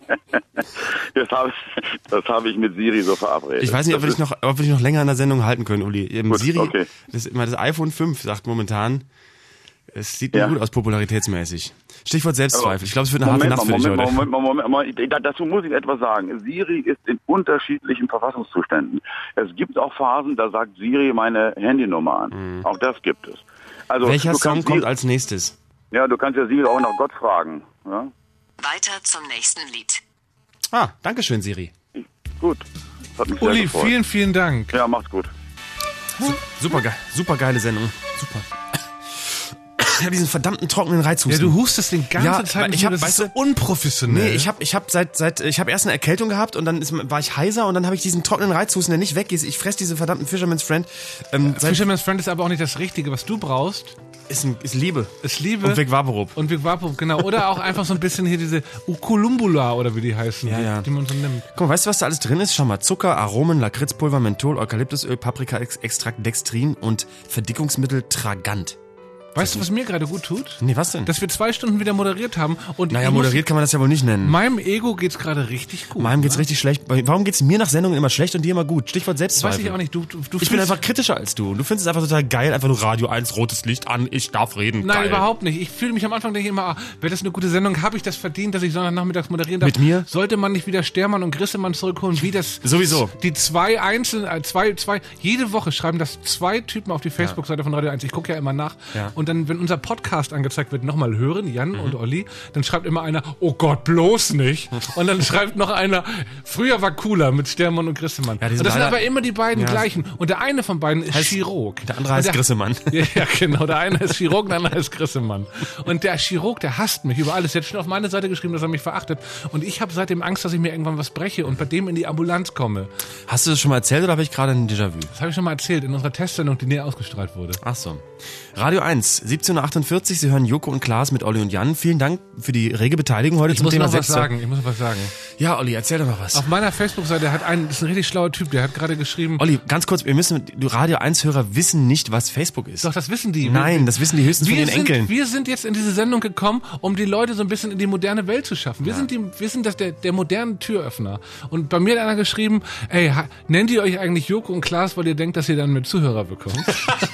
Das habe ich, das hab ich mit Siri so verabredet. Ich weiß nicht, ob wir Das dich noch, ob wir dich noch länger in der Sendung halten können, Uli. Ähm, Gut, Siri, okay. das, immer das iPhone fünf sagt momentan, es sieht nicht Ja. gut aus popularitätsmäßig. Stichwort Selbstzweifel. Ich glaube, es wird eine Moment, harte Nacht für dich Moment, heute. Moment, Moment, Moment, Moment. Da- Dazu muss ich etwas sagen. Siri ist in unterschiedlichen Verfassungszuständen. Es gibt auch Phasen, da sagt Siri meine Handynummer an. Auch das gibt es. Also, Welcher du Song kannst kommt Siri, als nächstes? Ja, du kannst ja Siri auch nach Gott fragen. Ja? Weiter zum nächsten Lied. Ah, dankeschön, Siri. Gut. Hat mich sehr Uli, gefreut. vielen, vielen Dank. Ja, macht's gut. Super geil, super geile Sendung. Super. Ich habe diesen verdammten trockenen Ja, Reizhusten. du hustest den ganze Ja, Zeit. weil mit ich mir, hab, das weißt ist so du- unprofessionell. Nee, ich habe ich hab seit seit ich habe erst eine Erkältung gehabt und dann ist, war ich heiser und dann habe ich diesen trockenen Reizhusten, der nicht weg ist. Ich fress diese verdammten Fisherman's Friend. Ähm, seit, Fisherman's Friend ist aber auch nicht das Richtige. Was du brauchst, ist, ein, ist Liebe. ist Liebe. Und Vic Vaporub. Und Vic Vaporub, genau. Oder auch einfach so ein bisschen hier diese Ukulumbula oder wie die heißen, Ja, die, ja. die man so nimmt. Guck mal, weißt du, was da alles drin ist? Schau mal, Zucker, Aromen, Lakritzpulver, Menthol, Eukalyptusöl, Paprika-Extrakt, Dextrin und Verdickungsmittel Tragant. Weißt du, was mir gerade gut tut? Nee, was denn? Dass wir zwei Stunden wieder moderiert haben. Und Naja, ich muss- moderiert kann man das ja wohl nicht nennen. Meinem Ego geht's gerade richtig gut. Meinem geht's ne? richtig schlecht. Warum geht's mir nach Sendungen immer schlecht und dir immer gut? Stichwort Weiß Selbstzweifel. ich auch nicht. Du, du, du Ich bin fühlst- einfach kritischer als du. Du findest es einfach total geil, einfach nur Radio eins, rotes Licht an, ich darf reden. Nein, geil. überhaupt nicht. Ich fühle mich am Anfang, denke ich immer, ah, wäre das eine gute Sendung, habe ich das verdient, dass ich Sonntagnachmittags moderieren darf? Mit mir? Sollte man nicht wieder Stermann und Grissemann zurückholen, wie das... Sowieso. Die zwei einzelnen, äh, zwei, zwei, jede Woche schreiben das zwei Typen auf die Facebook-Seite von Radio eins. Ich gucke ja immer nach. Ja. Und und dann, wenn unser Podcast angezeigt wird, nochmal hören, Jan Mhm. und Olli, dann schreibt immer einer, oh Gott, bloß nicht. Und dann schreibt noch einer, früher war cooler mit Stermann und Grissemann. Ja, die und sind das sind leider- aber immer die beiden Ja. gleichen. Und der eine von beiden ist Heißt- Chirurg. der andere heißt Und Grissemann. Ja, ja, genau. Der eine ist Chirurg, der andere ist Grissemann. Und der Chirurg, der hasst mich über alles. Der hat schon auf meine Seite geschrieben, dass er mich verachtet. Und ich habe seitdem Angst, dass ich mir irgendwann was breche und bei dem in die Ambulanz komme. Hast du das schon mal erzählt oder habe ich gerade ein Déjà-vu? Das habe ich schon mal erzählt in unserer Testsendung, die näher ausgestrahlt wurde. Ach so. Radio eins, siebzehn Uhr achtundvierzig, Sie hören Joko und Klaas mit Olli und Jan. Vielen Dank für die rege Beteiligung heute Ich zum muss Thema noch was Sex. sagen. Ich muss noch was sagen. Ja, Olli, erzähl doch noch was. Auf meiner Facebook-Seite hat ein, das ist ein richtig schlauer Typ, der hat gerade geschrieben. Olli, ganz kurz, wir müssen, die Radio eins Hörer wissen nicht, was Facebook ist. Doch, das wissen die. Nein, das wissen die höchstens von wir den sind, Enkeln. Wir sind jetzt in diese Sendung gekommen, um die Leute so ein bisschen in die moderne Welt zu schaffen. Wir sind die, wir sind das der, der moderne Türöffner. Und bei mir hat einer geschrieben, ey, ha, nennt ihr euch eigentlich Joko und Klaas, weil ihr denkt, dass ihr dann mit Zuhörer bekommt?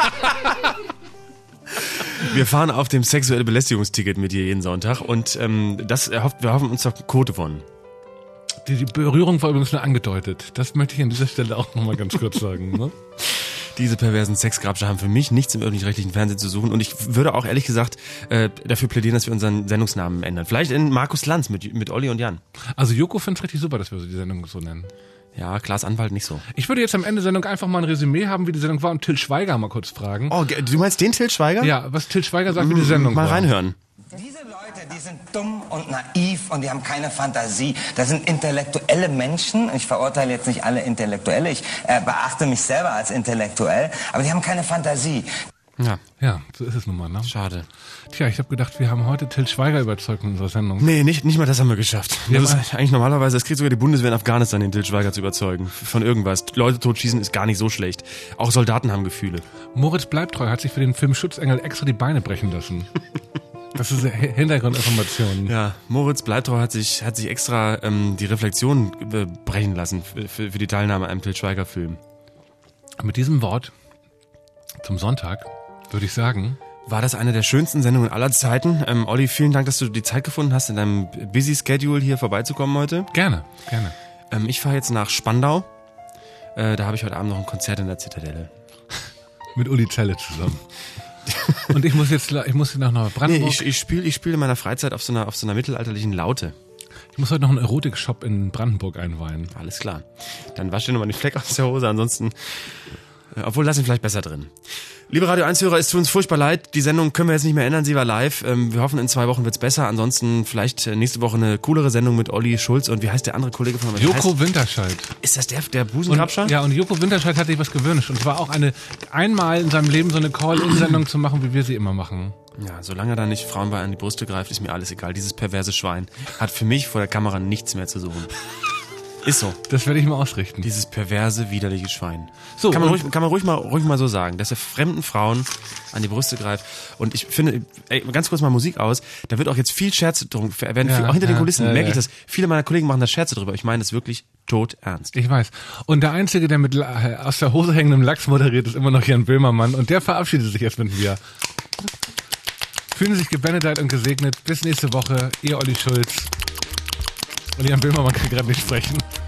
Wir fahren auf dem sexuelle Belästigungsticket mit dir jeden Sonntag und ähm, das erhofft, wir hoffen uns doch Quote von. Die, die Berührung war übrigens nur angedeutet. Das möchte ich an dieser Stelle auch nochmal ganz kurz sagen. Ne? Diese perversen Sexgrabscher haben für mich nichts im öffentlich-rechtlichen Fernsehen zu suchen und ich würde auch ehrlich gesagt äh, dafür plädieren, dass wir unseren Sendungsnamen ändern. Vielleicht in Markus Lanz mit, mit Olli und Jan. Also Joko findet es richtig super, dass wir die Sendung so nennen. Ja, Klaas Anwalt nicht so. Ich würde jetzt am Ende der Sendung einfach mal ein Resümee haben, wie die Sendung war und Till Schweiger mal kurz fragen. Oh, du meinst den Till Schweiger? Ja, was Till Schweiger sagt, wie die Sendung Mal war. reinhören. Diese Leute, die sind dumm und naiv und die haben keine Fantasie. Das sind intellektuelle Menschen. Ich verurteile jetzt nicht alle Intellektuelle. Ich äh, beachte mich selber als intellektuell. Aber die haben keine Fantasie. Ja. Ja, so ist es nun mal, ne? Schade. Tja, ich habe gedacht, wir haben heute Till Schweiger überzeugt in unserer Sendung. Nee, nicht, nicht mal das haben wir geschafft. Ja, Das ist eigentlich normalerweise, das kriegt sogar die Bundeswehr in Afghanistan, den Till Schweiger zu überzeugen. Von irgendwas. Leute totschießen ist gar nicht so schlecht. Auch Soldaten haben Gefühle. Moritz Bleibtreu hat sich für den Film Schutzengel extra die Beine brechen lassen. Das ist H- Hintergrundinformation. Ja, Moritz Bleibtreu hat sich, hat sich extra ähm, die Reflexion äh, brechen lassen für, für, für die Teilnahme an einem Till Schweiger Film. Mit diesem Wort zum Sonntag würde ich sagen, war das eine der schönsten Sendungen aller Zeiten. Ähm, Olli, vielen Dank, dass du die Zeit gefunden hast, in deinem busy Schedule hier vorbeizukommen heute. Gerne, gerne. Ähm, ich fahre jetzt nach Spandau. Äh, da habe ich heute Abend noch ein Konzert in der Zitadelle. Mit Uli Zelle zusammen. Und ich muss jetzt, ich muss nach Brandenburg. Nee, ich, ich spiele ich spiel in meiner Freizeit auf so einer, auf so einer mittelalterlichen Laute. Ich muss heute noch einen Erotik-Shop in Brandenburg einweihen. Alles klar. Dann wasch dir nochmal den Fleck aus der Hose, ansonsten, äh, obwohl, lass ihn vielleicht besser drin. Liebe Radio eins Hörer, es tut uns furchtbar leid. Die Sendung können wir jetzt nicht mehr ändern, sie war live. Ähm, wir hoffen, in zwei Wochen wird's besser. Ansonsten vielleicht äh, nächste Woche eine coolere Sendung mit Olli Schulz und wie heißt der andere Kollege von uns? Joko heißt, Winterscheid. Ist das der, der Busengrabscher? Und, ja, und Joko Winterscheid hat sich was gewünscht. Und zwar auch eine, einmal in seinem Leben so eine Call-In-Sendung zu machen, wie wir sie immer machen. Ja, solange er da nicht Frauen bei an die Brüste greift, ist mir alles egal. Dieses perverse Schwein hat für mich vor der Kamera nichts mehr zu suchen. Ist so. Das werde ich mal ausrichten. Dieses perverse, widerliche Schwein. So, kann man, und- ruhig, kann man ruhig mal, ruhig mal so sagen, dass er fremden Frauen an die Brüste greift. Und ich finde, ey, ganz kurz mal Musik aus, da wird auch jetzt viel Scherze drum, werden Ja, viel, auch hinter den ja, Kulissen, ja, merke ja. ich das. Viele meiner Kollegen machen da Scherze drüber. Ich meine das wirklich tot ernst. Ich weiß. Und der Einzige, der mit La- aus der Hose hängendem Lachs moderiert, ist immer noch Jan Böhmermann. Und der verabschiedet sich jetzt mit mir. Fühlen Sie sich gebenedeit und gesegnet. Bis nächste Woche. Ihr Olli Schulz. Und Jan Böhmermann kann gerade nicht sprechen.